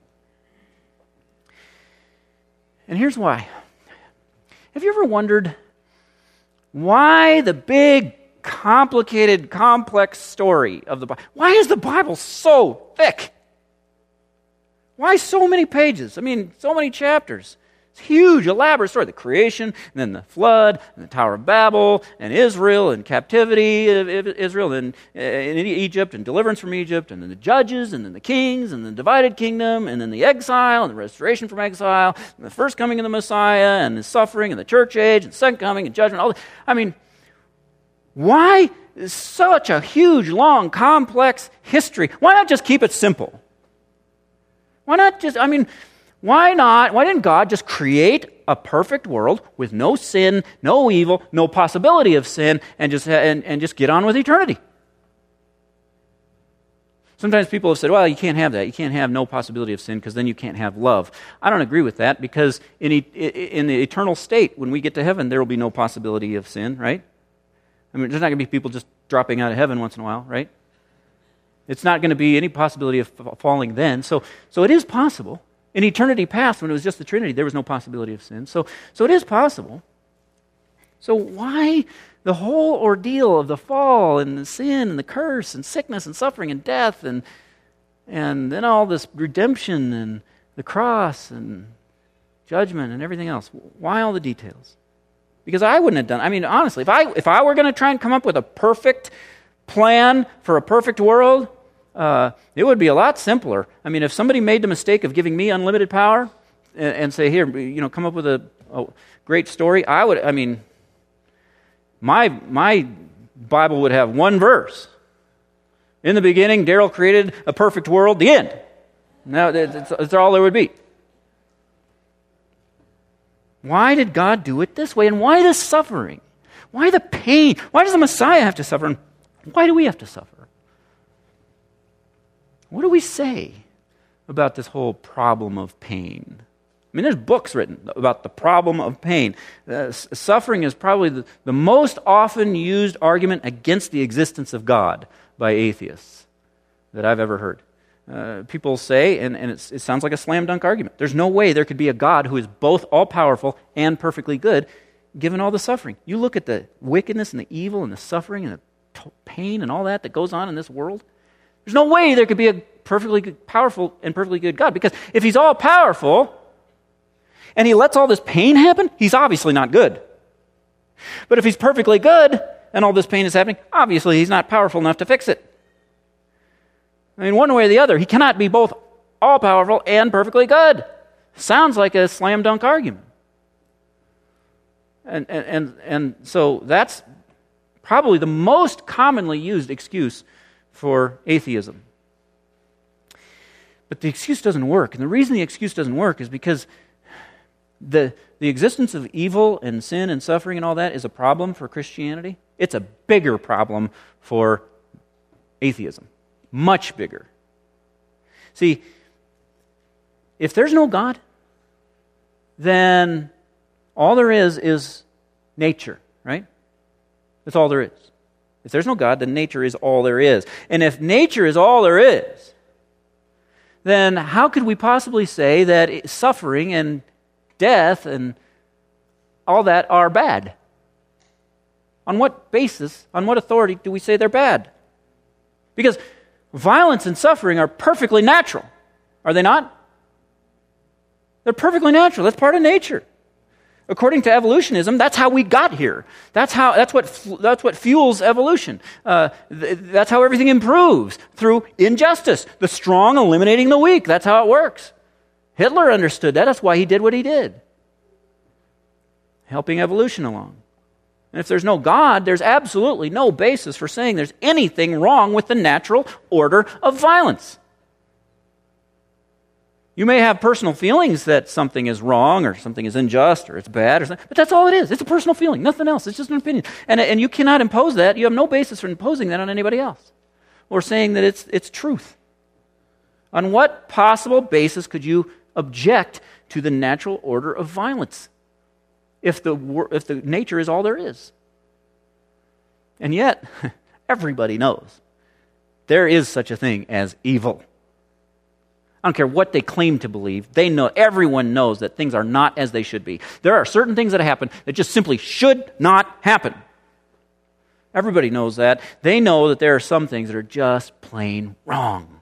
And here's why. Have you ever wondered why the big, complicated, complex story of the Bible, why is the Bible so thick? Why so many pages? I mean, so many chapters. It's a huge, elaborate story. The creation, and then the flood, and the Tower of Babel, and Israel, and captivity of Israel, and in Egypt, and deliverance from Egypt, and then the judges, and then the kings, and the divided kingdom, and then the exile, and the restoration from exile, and the first coming of the Messiah, and the suffering, and the church age, and second coming, and judgment. All that. I mean, why such a huge, long, complex history? Why not just keep it simple? Why not just, I mean... Why not? Why didn't God just create a perfect world with no sin, no evil, no possibility of sin, and just and, and just get on with eternity? Sometimes people have said, well, you can't have that. You can't have no possibility of sin because then you can't have love. I don't agree with that because in, e- in the eternal state, when we get to heaven, there will be no possibility of sin, right? I mean, there's not going to be people just dropping out of heaven once in a while, right? It's not going to be any possibility of f- falling then. So, so it is possible. In eternity past, when it was just the Trinity, there was no possibility of sin. So, so it is possible. So why the whole ordeal of the fall and the sin and the curse and sickness and suffering and death and and then all this redemption and the cross and judgment and everything else? Why all the details? Because I wouldn't have done. I mean, honestly, if I if I were going to try and come up with a perfect plan for a perfect world, uh, it would be a lot simpler. I mean, if somebody made the mistake of giving me unlimited power and, and say, "Here, you know, come up with a, a great story," I would. I mean. My my Bible would have one verse. In the beginning, Daryl created a perfect world. The end. Now, that's, that's all there would be. Why did God do it this way? And why the suffering? Why the pain? Why does the Messiah have to suffer? And why do we have to suffer? What do we say about this whole problem of pain? I mean, there's books written about the problem of pain. Uh, suffering is probably the, the most often used argument against the existence of God by atheists that I've ever heard. Uh, people say, and, and it's, it sounds like a slam dunk argument, there's no way there could be a God who is both all-powerful and perfectly good, given all the suffering. You look at the wickedness and the evil and the suffering and the t- pain and all that that goes on in this world. There's no way there could be a perfectly good, powerful and perfectly good God, because if he's all-powerful, and he lets all this pain happen, he's obviously not good. But if he's perfectly good, and all this pain is happening, obviously he's not powerful enough to fix it. I mean, one way or the other, he cannot be both all-powerful and perfectly good. Sounds like a slam dunk argument. And, and, and, and so that's probably the most commonly used excuse for atheism. But the excuse doesn't work. And the reason the excuse doesn't work is because The the existence of evil and sin and suffering and all that is a problem for Christianity. It's a bigger problem for atheism. Much bigger. See, if there's no God, then all there is is nature, right? That's all there is. If there's no God, then nature is all there is. And if nature is all there is, then how could we possibly say that suffering and death and all that are bad? On what basis, on what authority do we say they're bad? Because violence and suffering are perfectly natural, are they not? They're perfectly natural. That's part of nature. According to evolutionism, that's how we got here. That's how. That's what. That's what fuels evolution. Uh, th- that's how everything improves, through injustice. The strong eliminating the weak. That's how it works. Hitler understood that. That's why he did what he did. Helping evolution along. And if there's no God, there's absolutely no basis for saying there's anything wrong with the natural order of violence. You may have personal feelings that something is wrong or something is unjust or it's bad, or something, but that's all it is. It's a personal feeling, nothing else. It's just an opinion. And, and you cannot impose that. You have no basis for imposing that on anybody else or saying that it's it's truth. On what possible basis could you object to the natural order of violence if the if the nature is all there is? And yet, everybody knows there is such a thing as evil. I don't care what they claim to believe. They know, everyone knows that things are not as they should be. There are certain things that happen that just simply should not happen. Everybody knows that. They know that there are some things that are just plain wrong.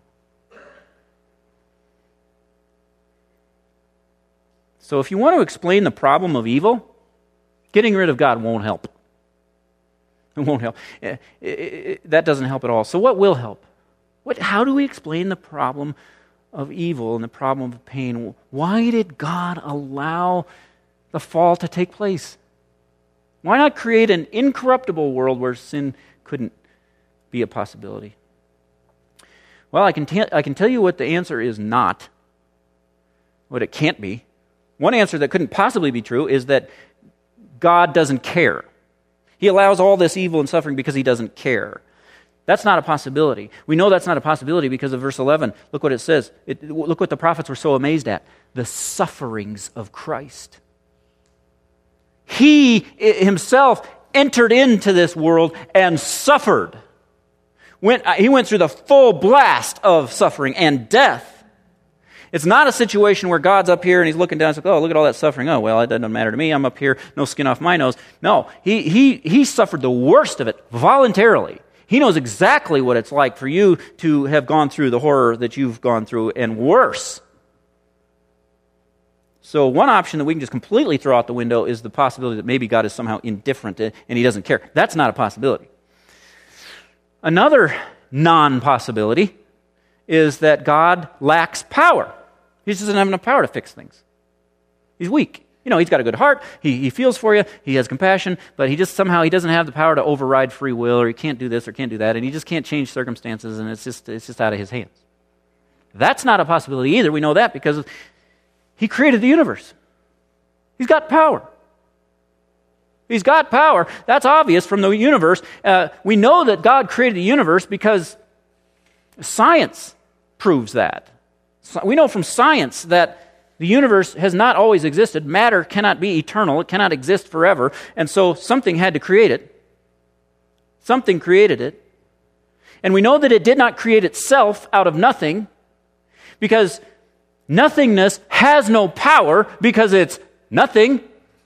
So if you want to explain the problem of evil, getting rid of God won't help. It won't help. It, it, it, that doesn't help at all. So what will help? What? How do we explain the problem of evil and the problem of pain? Why did God allow the fall to take place? Why not create an incorruptible world where sin couldn't be a possibility? Well, I can, t- I can tell you what the answer is not, what it can't be. One answer that couldn't possibly be true is that God doesn't care. He allows all this evil and suffering because he doesn't care. That's not a possibility. We know that's not a possibility because of verse eleven. Look what it says. It, look what the prophets were so amazed at. The sufferings of Christ. He himself entered into this world and suffered. Went, he went through the full blast of suffering and death. It's not a situation where God's up here and he's looking down and says, oh, look at all that suffering. Oh, well, it doesn't matter to me. I'm up here, no skin off my nose. No, he, he, he suffered the worst of it voluntarily. He knows exactly what it's like for you to have gone through the horror that you've gone through and worse. So one option that we can just completely throw out the window is the possibility that maybe God is somehow indifferent and he doesn't care. That's not a possibility. Another non-possibility is that God lacks power. He just doesn't have enough power to fix things. He's weak. You know, he's got a good heart. He, he feels for you. He has compassion. But he just somehow, he doesn't have the power to override free will, or he can't do this or can't do that, and he just can't change circumstances, and it's just, it's just out of his hands. That's not a possibility either. We know that because he created the universe. He's got power. He's got power. That's obvious from the universe. Uh, we know that God created the universe because science proves that. So we know from science that the universe has not always existed. Matter cannot be eternal. It cannot exist forever. And so something had to create it. Something created it. And we know that it did not create itself out of nothing, because nothingness has no power because it's nothing.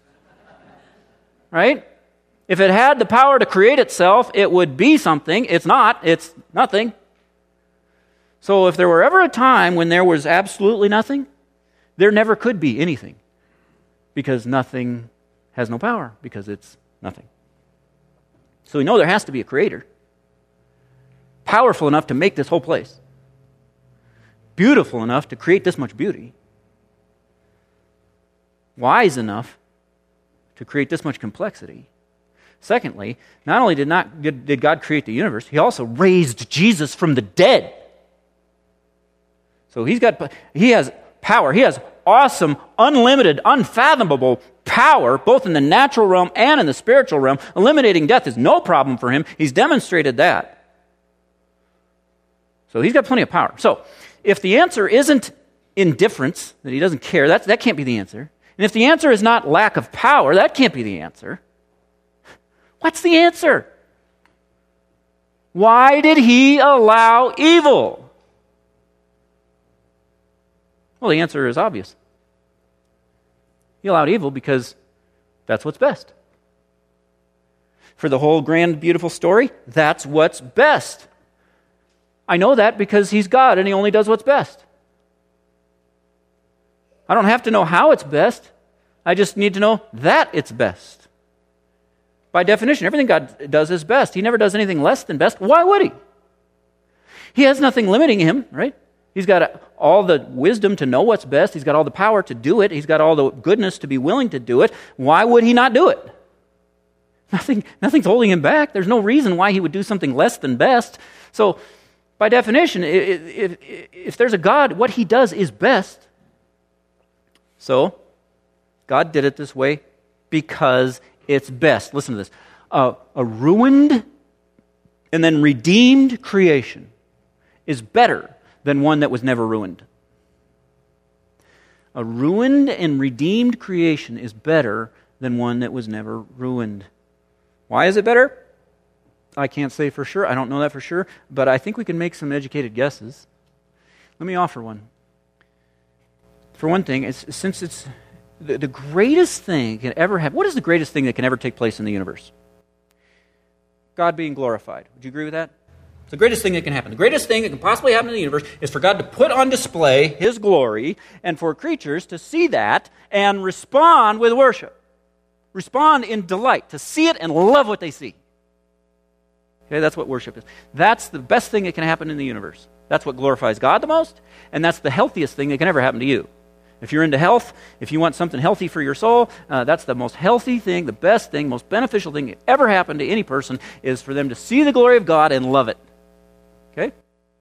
Right? If it had the power to create itself, it would be something. It's not. It's nothing. So if there were ever a time when there was absolutely nothing, there never could be anything, because nothing has no power, because it's nothing. So we know there has to be a creator, powerful enough to make this whole place, beautiful enough to create this much beauty, wise enough to create this much complexity. Secondly, not only did not did God create the universe, he also raised Jesus from the dead. So he's got he has power. He has awesome, unlimited, unfathomable power, both in the natural realm and in the spiritual realm. Eliminating death is no problem for him. He's demonstrated that. So he's got plenty of power. So if the answer isn't indifference, that he doesn't care, that, that can't be the answer. And if the answer is not lack of power, that can't be the answer. What's the answer? Why did he allow evil? Well, the answer is obvious. He allowed evil because that's what's best. For the whole grand, beautiful story, that's what's best. I know that because he's God and he only does what's best. I don't have to know how it's best. I just need to know that it's best. By definition, everything God does is best. He never does anything less than best. Why would he? He has nothing limiting him, right? He's got all the wisdom to know what's best. He's got all the power to do it. He's got all the goodness to be willing to do it. Why would he not do it? Nothing, nothing's holding him back. There's no reason why he would do something less than best. So, by definition, if, if, if there's a God, what he does is best. So, God did it this way because it's best. Listen to this. Uh, a ruined and then redeemed creation is better than one that was never ruined. A ruined and redeemed creation is better than one that was never ruined. Why is it better? I can't say for sure. I don't know that for sure. But I think we can make some educated guesses. Let me offer one. For one thing, it's, since it's the, the greatest thing that can ever happen. What is the greatest thing that can ever take place in the universe? God being glorified. Would you agree with that? It's the greatest thing that can happen. The greatest thing that can possibly happen in the universe is for God to put on display his glory and for creatures to see that and respond with worship. Respond in delight, to see it and love what they see. Okay, that's what worship is. That's the best thing that can happen in the universe. That's what glorifies God the most, and that's the healthiest thing that can ever happen to you. If you're into health, if you want something healthy for your soul, uh, that's the most healthy thing, the best thing, most beneficial thing that ever happened to any person is for them to see the glory of God and love it. Okay?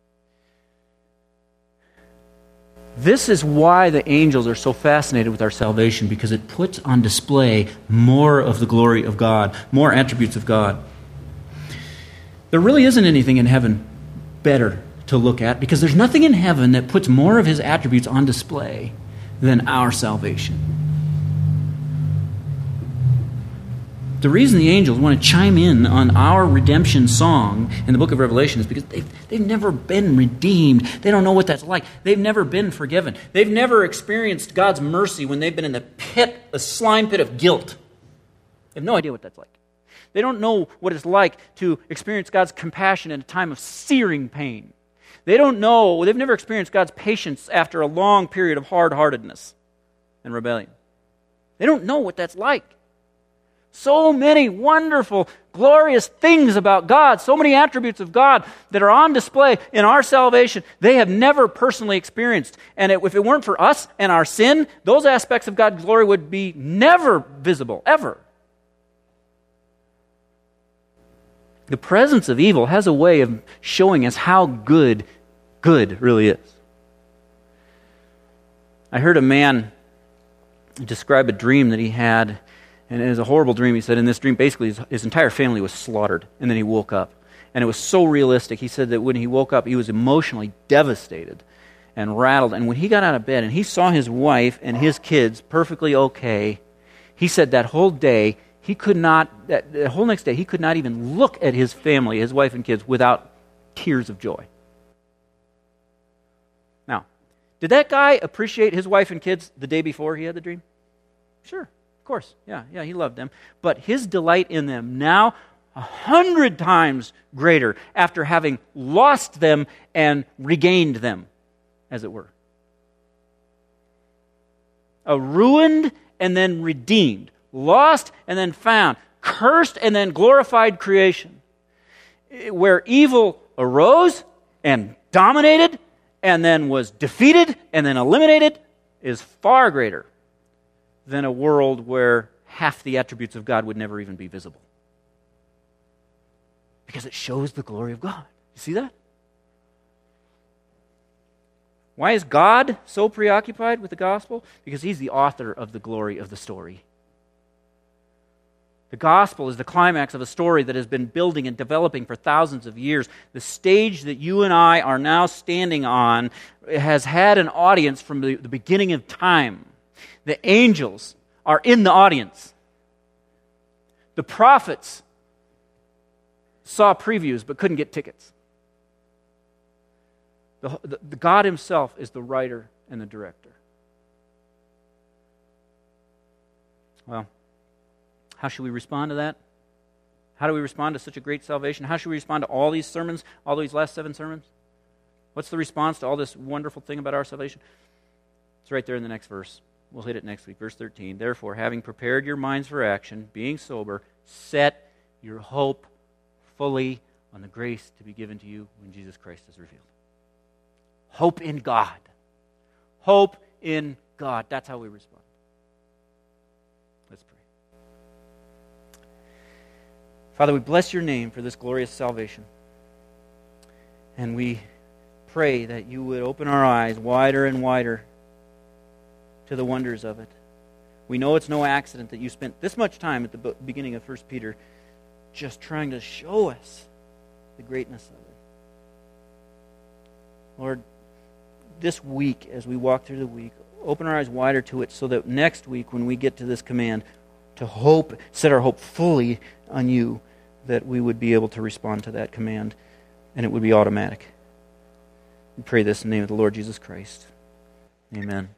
This is why the angels are so fascinated with our salvation, because it puts on display more of the glory of God, more attributes of God. There really isn't anything in heaven better to look at, because there's nothing in heaven that puts more of his attributes on display than our salvation. The reason the angels want to chime in on our redemption song in the book of Revelation is because they've, they've never been redeemed. They don't know what that's like. They've never been forgiven. They've never experienced God's mercy when they've been in the pit, the slime pit of guilt. They have no idea what that's like. They don't know what it's like to experience God's compassion in a time of searing pain. They don't know, they've never experienced God's patience after a long period of hard-heartedness and rebellion. They don't know what that's like. So many wonderful, glorious things about God, so many attributes of God that are on display in our salvation, they have never personally experienced. And if it weren't for us and our sin, those aspects of God's glory would be never visible, ever. The presence of evil has a way of showing us how good good really is. I heard a man describe a dream that he had, and it was a horrible dream. He said in this dream, basically his, his entire family was slaughtered, and then he woke up. And it was so realistic. He said that when he woke up, he was emotionally devastated and rattled. And when he got out of bed and he saw his wife and his kids perfectly okay, he said that whole day, he could not, that, the whole next day, he could not even look at his family, his wife and kids, without tears of joy. Now, did that guy appreciate his wife and kids the day before he had the dream? Sure. Of course, yeah, yeah, he loved them. But his delight in them now a hundred times greater after having lost them and regained them, as it were. A ruined and then redeemed, lost and then found, cursed and then glorified creation, where evil arose and dominated and then was defeated and then eliminated, is far greater than a world where half the attributes of God would never even be visible. Because it shows the glory of God. You see that? Why is God so preoccupied with the gospel? Because he's the author of the glory of the story. The gospel is the climax of a story that has been building and developing for thousands of years. The stage that you and I are now standing on has had an audience from the, the beginning of time. The angels are in the audience. The prophets saw previews but couldn't get tickets. The, the, the God himself is the writer and the director. Well, how should we respond to that? How do we respond to such a great salvation? How should we respond to all these sermons, all these last seven sermons? What's the response to all this wonderful thing about our salvation? It's right there in the next verse. We'll hit it next week. Verse thirteen. Therefore, having prepared your minds for action, being sober, set your hope fully on the grace to be given to you when Jesus Christ is revealed. Hope in God. Hope in God. That's how we respond. Let's pray. Father, we bless your name for this glorious salvation. And we pray that you would open our eyes wider and wider to the wonders of it. We know it's no accident that you spent this much time at the beginning of First Peter just trying to show us the greatness of it. Lord, this week, as we walk through the week, open our eyes wider to it so that next week when we get to this command to hope, set our hope fully on you, that we would be able to respond to that command and it would be automatic. We pray this in the name of the Lord Jesus Christ. Amen.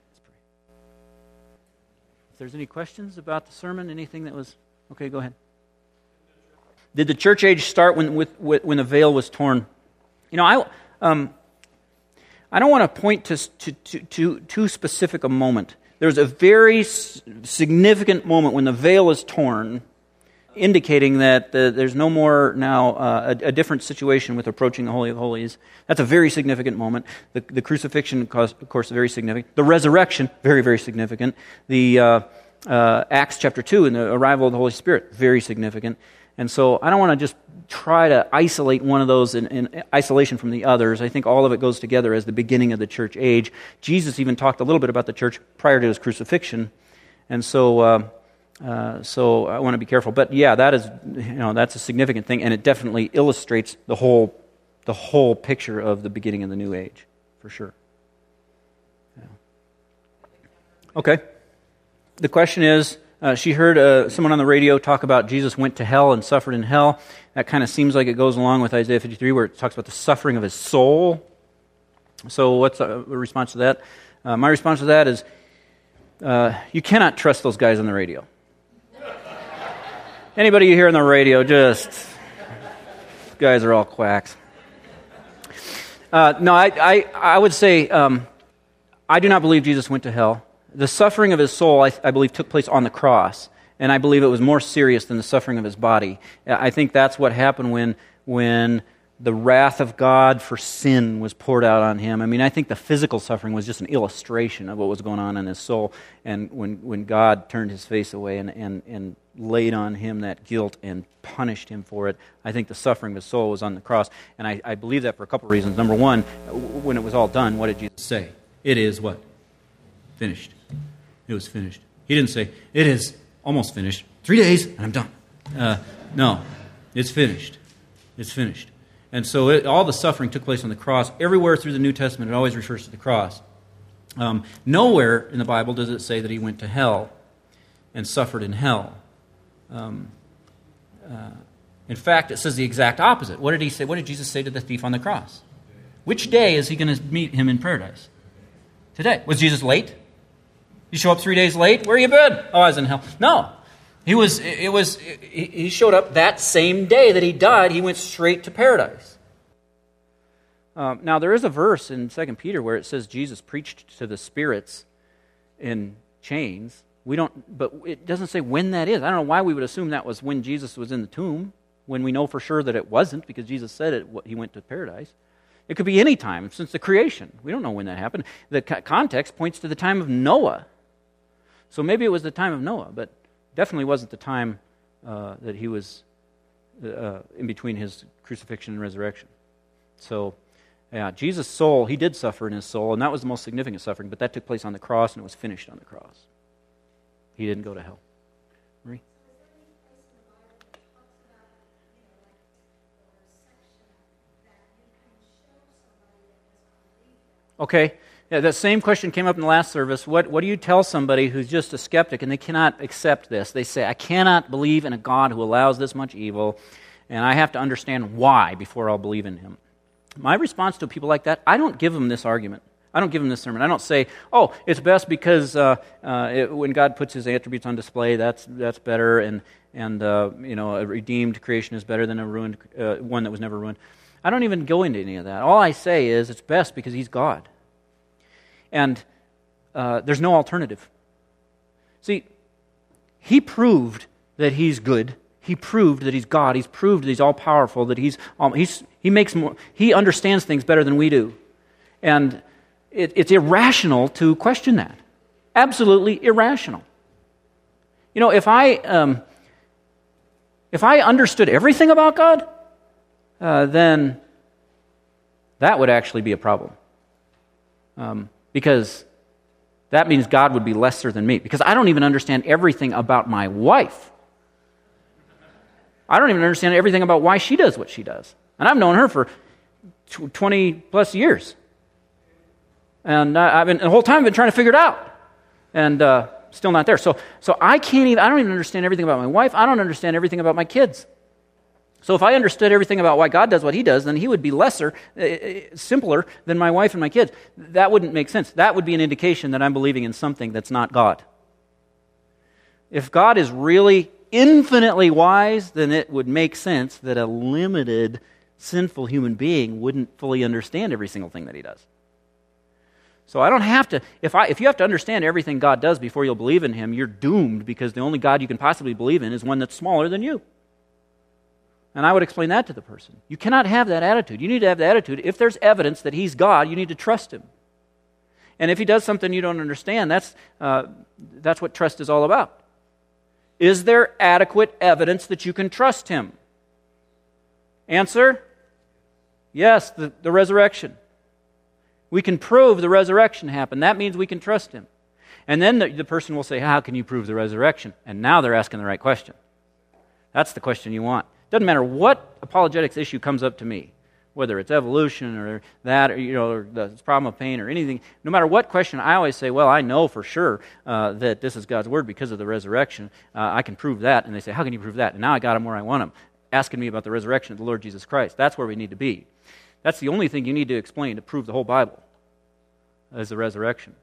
If there's any questions about the sermon, anything that was... Okay, go ahead. Did the church age start when with, when the veil was torn? You know, I um, I don't want to point to, to, to, to too specific a moment. There's a very s- significant moment when the veil is torn, indicating that the, there's no more now uh, a, a different situation with approaching the Holy of Holies. That's a very significant moment. The, the crucifixion, of course, very significant. The resurrection, very, very significant. The uh, uh, Acts chapter two and the arrival of the Holy Spirit, very significant. And so I don't want to just try to isolate one of those in, in isolation from the others. I think all of it goes together as the beginning of the church age. Jesus even talked a little bit about the church prior to his crucifixion. And so uh, Uh, so I want to be careful. But yeah, that is, you know, that's a significant thing, and it definitely illustrates the whole, the whole picture of the beginning of the new age, for sure. Yeah. Okay. The question is, uh, she heard uh, someone on the radio talk about Jesus went to hell and suffered in hell. That kind of seems like it goes along with Isaiah fifty-three, where it talks about the suffering of his soul. So what's a response to that? Uh, my response to that is, uh, you cannot trust those guys on the radio. Anybody you hear on the radio, just, guys are all quacks. Uh, no, I, I, I would say, um, I do not believe Jesus went to hell. The suffering of his soul, I, I believe, took place on the cross, and I believe it was more serious than the suffering of his body. I think that's what happened when, when the wrath of God for sin was poured out on him. I mean, I think the physical suffering was just an illustration of what was going on in his soul, and when, when God turned his face away and, and, and laid on him that guilt and punished him for it, I think the suffering of his soul was on the cross, and I, I believe that for a couple of reasons. Number one, when it was all done, what did Jesus say? It is what? Finished. It was finished. He didn't say, it is almost finished. Three days, and I'm done. Uh, no, it's finished. It's finished. And so it, all the suffering took place on the cross. Everywhere through the New Testament, it always refers to the cross. Um, nowhere in the Bible does it say that he went to hell and suffered in hell. Um, uh, in fact, it says the exact opposite. What did he say? What did Jesus say to the thief on the cross? Which day is he going to meet him in paradise? Today. Was Jesus late? You show up three days late? Where you been? Oh, I was in hell. No. He was, it was, he showed up that same day that he died. He went straight to paradise. Um, now, there is a verse in Second Peter where it says Jesus preached to the spirits in chains. We don't, but it doesn't say when that is. I don't know why we would assume that was when Jesus was in the tomb, when we know for sure that it wasn't, because Jesus said it. He went to paradise. It could be any time since the creation. We don't know when that happened. The context points to the time of Noah. So maybe it was the time of Noah, but definitely wasn't the time uh, that he was uh, in between his crucifixion and resurrection. So, yeah, Jesus' soul, he did suffer in his soul, and that was the most significant suffering, but that took place on the cross, and it was finished on the cross. He didn't go to hell. Marie? Okay. Yeah, that same question came up in the last service. What, what do you tell somebody who's just a skeptic and they cannot accept this? They say, I cannot believe in a God who allows this much evil, and I have to understand why before I'll believe in him. My response to people like that, I don't give them this argument. I don't give them this sermon. I don't say, oh, it's best because uh, uh, it, when God puts his attributes on display, that's that's better, and, and uh, you know, a redeemed creation is better than a ruined uh, one that was never ruined. I don't even go into any of that. All I say is it's best because he's God. And uh, there's no alternative. See, he proved that he's good. He proved that he's God. He's proved that he's all-powerful, that he's, um, he's he makes more, he understands things better than we do. And it, it's irrational to question that. Absolutely irrational. You know, if I um, if I understood everything about God, uh, then that would actually be a problem. Um, because that means God would be lesser than me. Because I don't even understand everything about my wife. I don't even understand everything about why she does what she does. And I've known her for twenty plus years. And I've been, the whole time I've been trying to figure it out. And uh, still not there. So, so I can't even, I don't even understand everything about my wife. I don't understand everything about my kids. So if I understood everything about why God does what he does, then he would be lesser, uh, simpler than my wife and my kids. That wouldn't make sense. That would be an indication that I'm believing in something that's not God. If God is really infinitely wise, then it would make sense that a limited, sinful human being wouldn't fully understand every single thing that he does. So I don't have to, if I if you have to understand everything God does before you'll believe in him, you're doomed, because the only God you can possibly believe in is one that's smaller than you. And I would explain that to the person. You cannot have that attitude. You need to have the attitude, if there's evidence that he's God, you need to trust him. And if he does something you don't understand, that's uh, that's what trust is all about. Is there adequate evidence that you can trust him? Answer? Yes, the, the resurrection. We can prove the resurrection happened. That means we can trust him. And then the, the person will say, how can you prove the resurrection? And now they're asking the right question. That's the question you want. Doesn't matter what apologetics issue comes up to me, whether it's evolution or that, or, you know, or the problem of pain or anything. No matter what question, I always say, well, I know for sure uh, that this is God's word because of the resurrection. Uh, I can prove that. And they say, how can you prove that? And now I got them where I want them, asking me about the resurrection of the Lord Jesus Christ. That's where we need to be. That's the only thing you need to explain to prove the whole Bible, is the resurrection.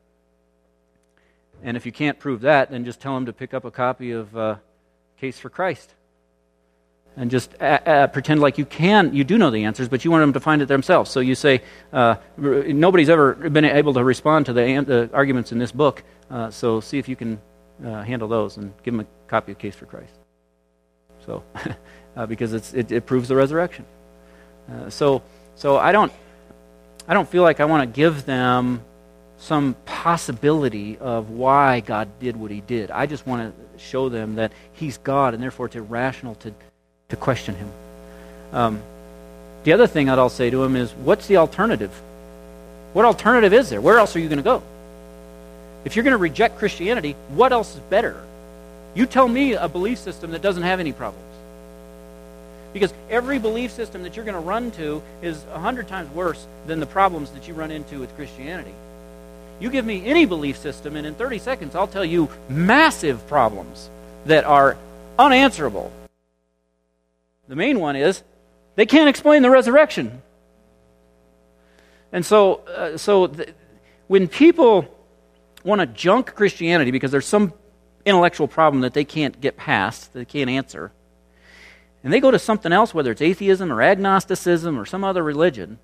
And if you can't prove that, then just tell them to pick up a copy of uh, Case for Christ. And just uh, uh, pretend like you can, you do know the answers, but you want them to find it themselves. So you say, uh, nobody's ever been able to respond to the, the arguments in this book, uh, so see if you can uh, handle those and give them a copy of Case for Christ. So, uh, because it's, it, it proves the resurrection. Uh, so, so I don't, I don't feel like I want to give them some possibility of why God did what He did. I just want to show them that He's God, and therefore it's irrational to to question Him. Um, the other thing that I'll say to him is, what's the alternative? What alternative is there? Where else are you going to go? If you're going to reject Christianity, what else is better? You tell me a belief system that doesn't have any problems. Because every belief system that you're going to run to is a hundred times worse than the problems that you run into with Christianity. You give me any belief system, and in thirty seconds I'll tell you massive problems that are unanswerable. The main one is they can't explain the resurrection. And so, uh, so th- when people want to junk Christianity because there's some intellectual problem that they can't get past, that they can't answer, and they go to something else, whether it's atheism or agnosticism or some other religion,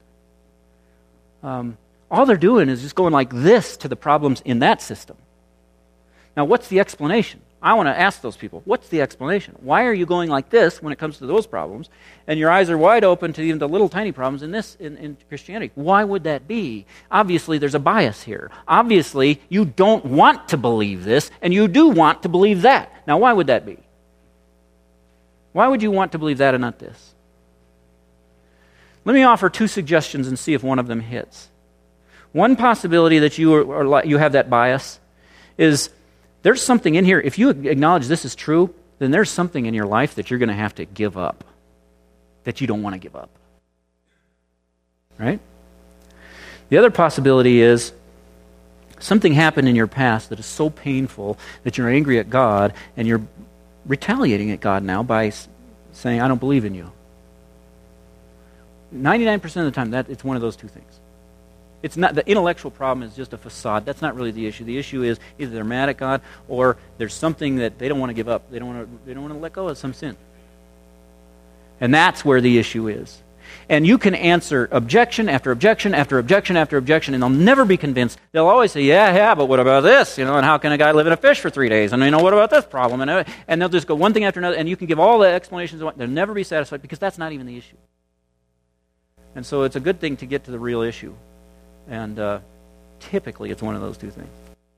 um, all they're doing is just going like this to the problems in that system. Now, what's the explanation? I want to ask those people, what's the explanation? Why are you going like this when it comes to those problems, and your eyes are wide open to even the little tiny problems in this in, in Christianity? Why would that be? Obviously, there's a bias here. Obviously, you don't want to believe this, and you do want to believe that. Now, why would that be? Why would you want to believe that and not this? Let me offer two suggestions and see if one of them hits. One possibility that you are, are you have that bias is there's something in here. If you acknowledge this is true, then there's something in your life that you're going to have to give up, that you don't want to give up. Right? The other possibility is something happened in your past that is so painful that you're angry at God, and you're retaliating at God now by saying, I don't believe in you. ninety-nine percent of the time, that it's one of those two things. It's not, the intellectual problem is just a facade. That's not really the issue. The issue is either they're mad at God, or there's something that they don't want to give up. They don't want to, they don't want to let go of some sin. And that's where the issue is. And you can answer objection after objection after objection after objection, and they'll never be convinced. They'll always say, yeah, yeah, but what about this? You know, and how can a guy live in a fish for three days? And, you know, what about this problem? And, and they'll just go one thing after another, and you can give all the explanations. They'll never be satisfied because that's not even the issue. And so it's a good thing to get to the real issue. And uh, typically it's one of those two things.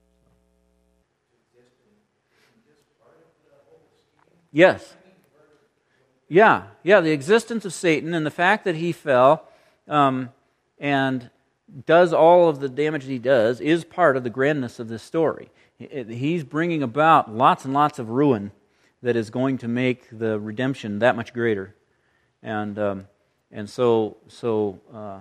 Yes. Yeah, yeah, the existence of Satan and the fact that he fell um, and does all of the damage that he does is part of the grandness of this story. He's bringing about lots and lots of ruin that is going to make the redemption that much greater. And um, and so so uh,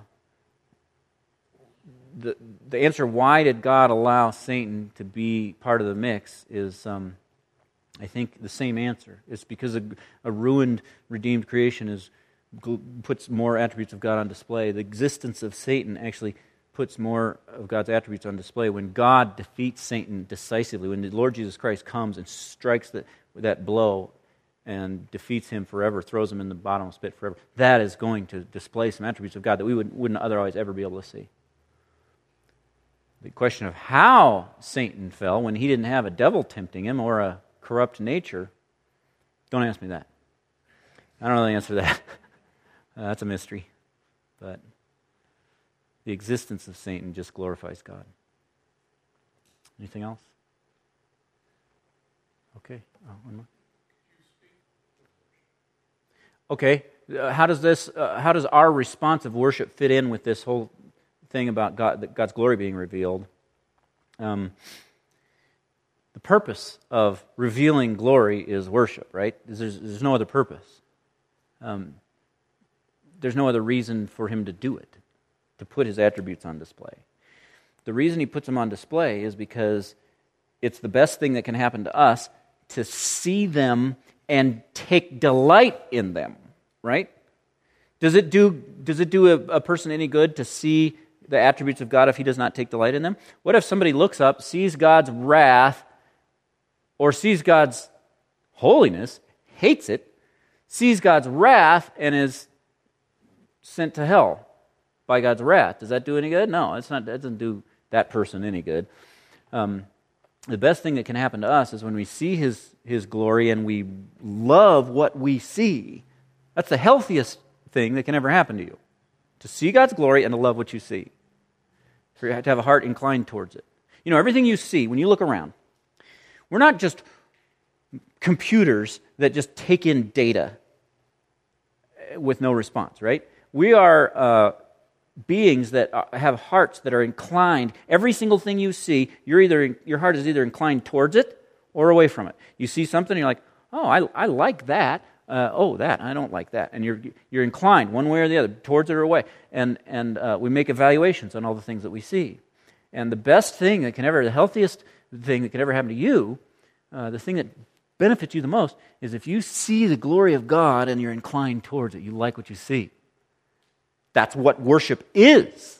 the the answer, why did God allow Satan to be part of the mix, is um, I think the same answer. It's because a, a ruined, redeemed creation is puts more attributes of God on display. The existence of Satan actually puts more of God's attributes on display. When God defeats Satan decisively, when the Lord Jesus Christ comes and strikes the, that blow and defeats him forever, throws him in the bottomless pit forever, that is going to display some attributes of God that we would, wouldn't otherwise ever be able to see. The question of how Satan fell when he didn't have a devil tempting him or a corrupt nature, don't ask me that. I don't know the answer to that. uh, that's a mystery. But the existence of Satan just glorifies God. Anything else? Okay. Oh, one more. Okay. Uh, how does this? Uh, how does our response of worship fit in with this whole thing about God, God's glory being revealed? Um, The purpose of revealing glory is worship, right? There's, there's no other purpose. Um, there's no other reason for him to do it, to put his attributes on display. The reason he puts them on display is because it's the best thing that can happen to us to see them and take delight in them, right? Does it do, does it do a, a person any good to see the attributes of God if he does not take delight in them? What if somebody looks up, sees God's wrath, or sees God's holiness, hates it, sees God's wrath, and is sent to hell by God's wrath? Does that do any good? No, it's not. That doesn't do that person any good. Um, the best thing that can happen to us is when we see His His glory and we love what we see. That's the healthiest thing that can ever happen to you. To see God's glory and to love what you see. For you to have a heart inclined towards it. You know, everything you see, when you look around, we're not just computers that just take in data with no response, right? We are uh, beings that have hearts that are inclined. Every single thing you see, you're either your heart is either inclined towards it or away from it. You see something, and you're like, oh, I, I like that. Uh, oh, that, I don't like that. And you're you're inclined one way or the other, towards it or away. And, and uh, we make evaluations on all the things that we see. And the best thing that can ever, the healthiest thing that can ever happen to you, uh, the thing that benefits you the most, is if you see the glory of God and you're inclined towards it. You like what you see. That's what worship is.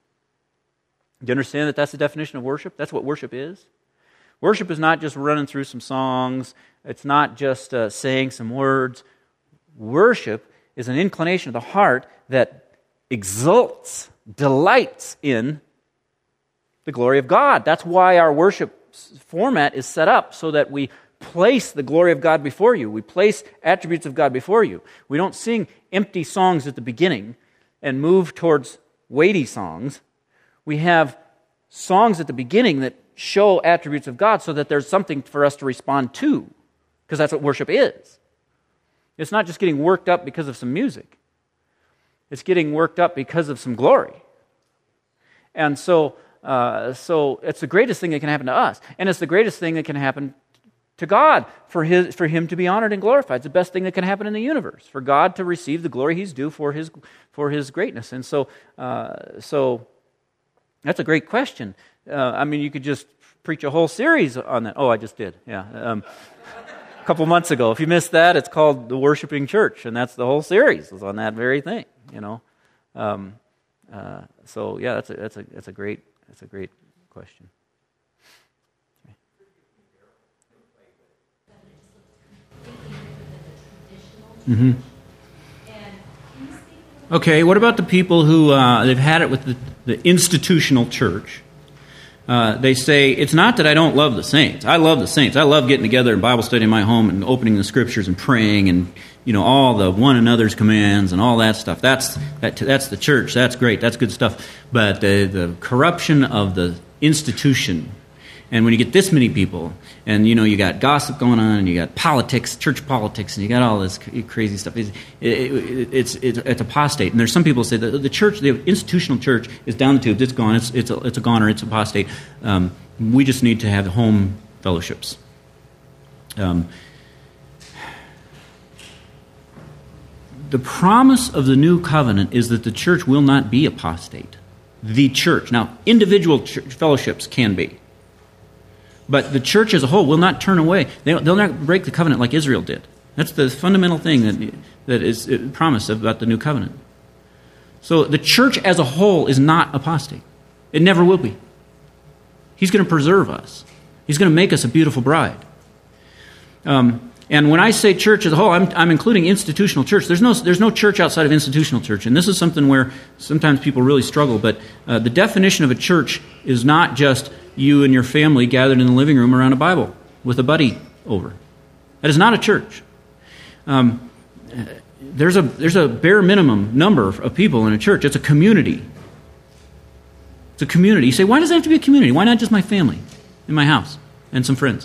Do you understand that that's the definition of worship? That's what worship is. Worship is not just running through some songs. It's not just uh, saying some words. Worship is an inclination of the heart that exults, delights in the glory of God. That's why our worship format is set up, so that we place the glory of God before you. We place attributes of God before you. We don't sing empty songs at the beginning and move towards weighty songs. We have songs at the beginning that show attributes of God so that there's something for us to respond to, because that's what worship is. It's not just getting worked up because of some music. It's getting worked up because of some glory. And so, uh, so it's the greatest thing that can happen to us. And it's the greatest thing that can happen to God, for his, for Him to be honored and glorified. It's the best thing that can happen in the universe, for God to receive the glory He's due for His for His greatness. And so, uh, so that's a great question. Uh, I mean, you could just preach a whole series on that. Oh, I just did, yeah. Um, a couple months ago. If you missed that, it's called The Worshiping Church, and that's the whole series is on that very thing. You know, um, uh, so yeah, that's a that's a that's a great that's a great question. Mm-hmm. Okay, what about the people who, uh, they've had it with the, the institutional church? Uh, they say, it's not that I don't love the saints. I love the saints. I love getting together in Bible study in my home and opening the scriptures and praying and, you know, all the one another's commands and all that stuff. That's that, that's the church. That's great. That's good stuff. But uh, the corruption of the institution, and when you get this many people, and, you know, you got gossip going on, and you got politics, church politics, and you got all this crazy stuff, it's, it, it's, it's, it's apostate. And there's some people who say that the church, the institutional church, is down the tubes. It's gone. It's, it's, a, it's a goner. It's apostate. Um, we just need to have home fellowships. Um, the promise of the new covenant is that the church will not be apostate. The church. Now, individual church fellowships can be. But the church as a whole will not turn away. They'll, they'll not break the covenant like Israel did. That's the fundamental thing that, that is promised about the new covenant. So the church as a whole is not apostate. It never will be. He's going to preserve us. He's going to make us a beautiful bride. Um, and when I say church as a whole, I'm, I'm including institutional church. There's no, there's no church outside of institutional church. And this is something where sometimes people really struggle. But uh, the definition of a church is not just you and your family gathered in the living room around a Bible with a buddy over. That is not a church. Um, there's a there's a bare minimum number of people in a church. It's a community. It's a community. You say, why does it have to be a community? Why not just my family in my house and some friends?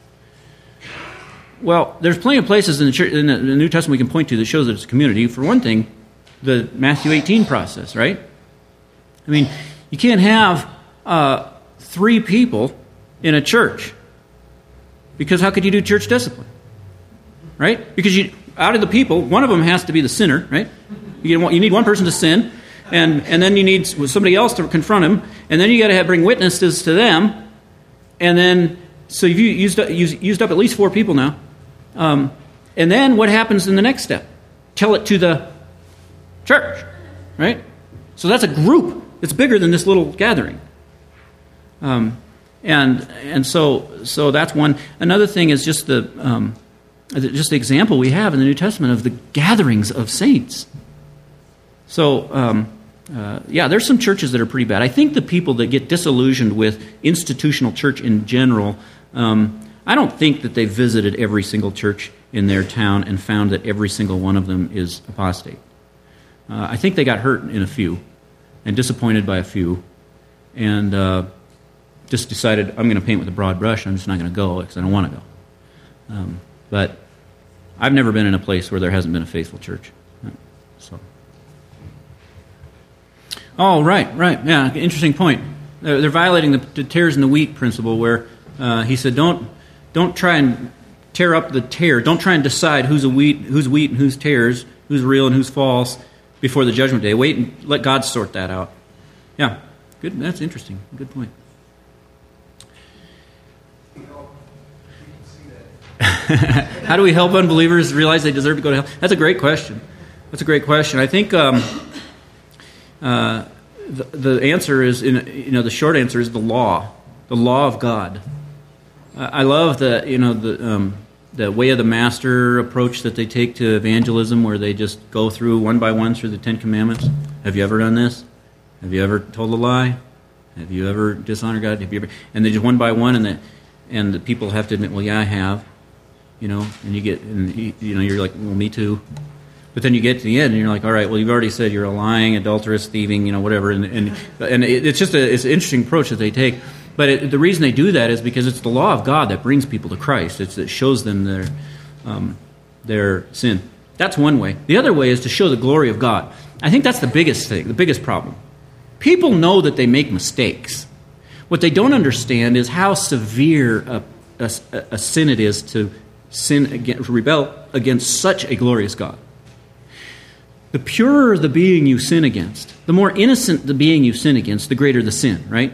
Well, there's plenty of places in the, church, in the New Testament we can point to that shows that it's a community. For one thing, the Matthew eighteen process, right? I mean, you can't have Uh, three people in a church Because how could you do church discipline? Right? Because you, out of the people, one of them has to be the sinner, right? You you need one person to sin, and, and then you need somebody else to confront him, and then you got to bring witnesses to them, and then, so you've used up, used, used up at least four people now. Um, and then what happens in the next step? Tell it to the church, right? So that's a group. It's bigger than this little gathering. Um, and and so so that's one. Another thing is just the um, just the example we have in the New Testament of the gatherings of saints. So um, uh, yeah, there's some churches that are pretty bad. I think the people that get disillusioned with institutional church in general, um, I don't think that they've visited every single church in their town and found that every single one of them is apostate. Uh, I think they got hurt in a few and disappointed by a few, and uh, just decided, I'm going to paint with a broad brush. I'm just not going to go because I don't want to go. Um, but I've never been in a place where there hasn't been a faithful church. So, oh, right, right, yeah, interesting point. They're, they're violating the, the tares and the wheat principle, where uh, he said, don't don't try and tear up the tare. Don't try and decide who's a wheat, who's wheat, and who's tares, who's real and who's false before the judgment day. Wait and let God sort that out. Yeah, good. That's interesting. Good point. How do we help unbelievers realize they deserve to go to hell? That's a great question. That's a great question. I think um, uh, the, the answer is, in, you know, the short answer is the law, the law of God. Uh, I love the, you know, the um, the way of the master approach that they take to evangelism, where they just go through one by one through the Ten Commandments. Have you ever done this? Have you ever told a lie? Have you ever dishonored God? Have you ever? And they just one by one, and the and the people have to admit, well, yeah, I have. You know, and you get, and you, you know, you're like, well, me too. But then you get to the end, and you're like, all right, well, you've already said you're a lying, adulterous, thieving, you know, whatever. And and and it's just a, it's an interesting approach that they take. But it, the reason they do that is because it's the law of God that brings people to Christ. It's, it shows them their um, their sin. That's one way. The other way is to show the glory of God. I think that's the biggest thing, the biggest problem. People know that they make mistakes. What they don't understand is how severe a, a, a sin it is to sin against, rebel against such a glorious God. The purer the being you sin against, the more innocent the being you sin against, the greater the sin, right?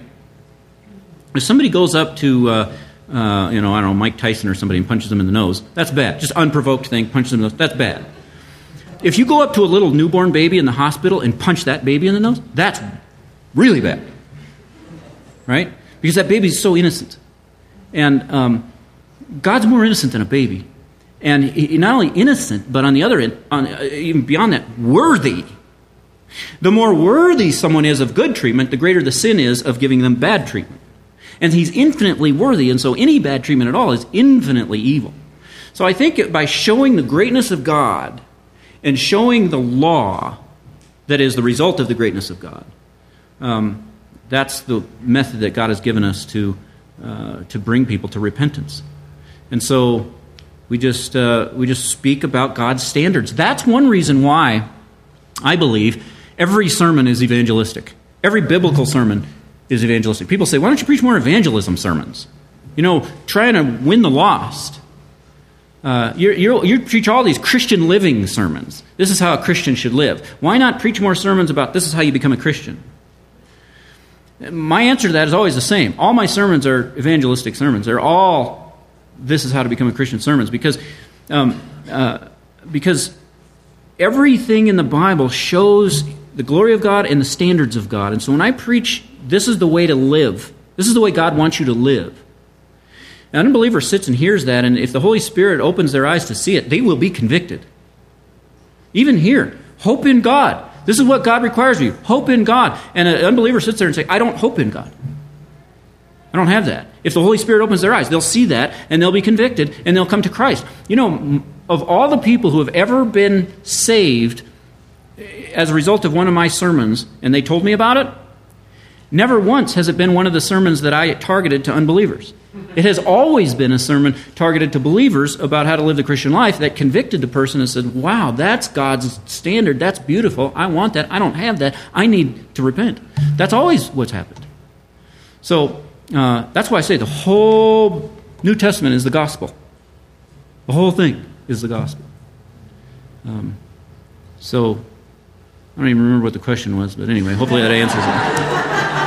If somebody goes up to, uh, uh, you know, I don't know, Mike Tyson or somebody and punches them in the nose, that's bad. Just unprovoked thing, punches them in the nose, that's bad. If you go up to a little newborn baby in the hospital and punch that baby in the nose, that's really bad, right? Because that baby is so innocent. And um, God's more innocent than a baby. And he, not only innocent, but on the other end, on, uh, even beyond that, worthy. The more worthy someone is of good treatment, the greater the sin is of giving them bad treatment. And he's infinitely worthy, and so any bad treatment at all is infinitely evil. So I think by showing the greatness of God and showing the law that is the result of the greatness of God, um, that's the method that God has given us to uh, to bring people to repentance. And so we just uh, we just speak about God's standards. That's one reason why I believe every sermon is evangelistic. Every biblical sermon is evangelistic. People say, why don't you preach more evangelism sermons? You know, trying to win the lost. Uh, you you preach all these Christian living sermons. This is how a Christian should live. Why not preach more sermons about this is how you become a Christian? My answer to that is always the same. All my sermons are evangelistic sermons. They're all this is how to become a Christian sermons because um, uh, because everything in the Bible shows the glory of God and the standards of God. And so when I preach, this is the way to live. This is the way God wants you to live. An unbeliever sits and hears that, and if the Holy Spirit opens their eyes to see it, they will be convicted. Even here, hope in God. This is what God requires of you. Hope in God. And an unbeliever sits there and says, I don't hope in God. I don't have that. If the Holy Spirit opens their eyes, they'll see that, and they'll be convicted, and they'll come to Christ. You know, of all the people who have ever been saved as a result of one of my sermons, and they told me about it, never once has it been one of the sermons that I targeted to unbelievers. It has always been a sermon targeted to believers about how to live the Christian life that convicted the person and said, wow, that's God's standard. That's beautiful. I want that. I don't have that. I need to repent. That's always what's happened. So uh, that's why I say the whole New Testament is the gospel. The whole thing is the gospel. Um, so, I don't even remember what the question was, but anyway, hopefully that answers it.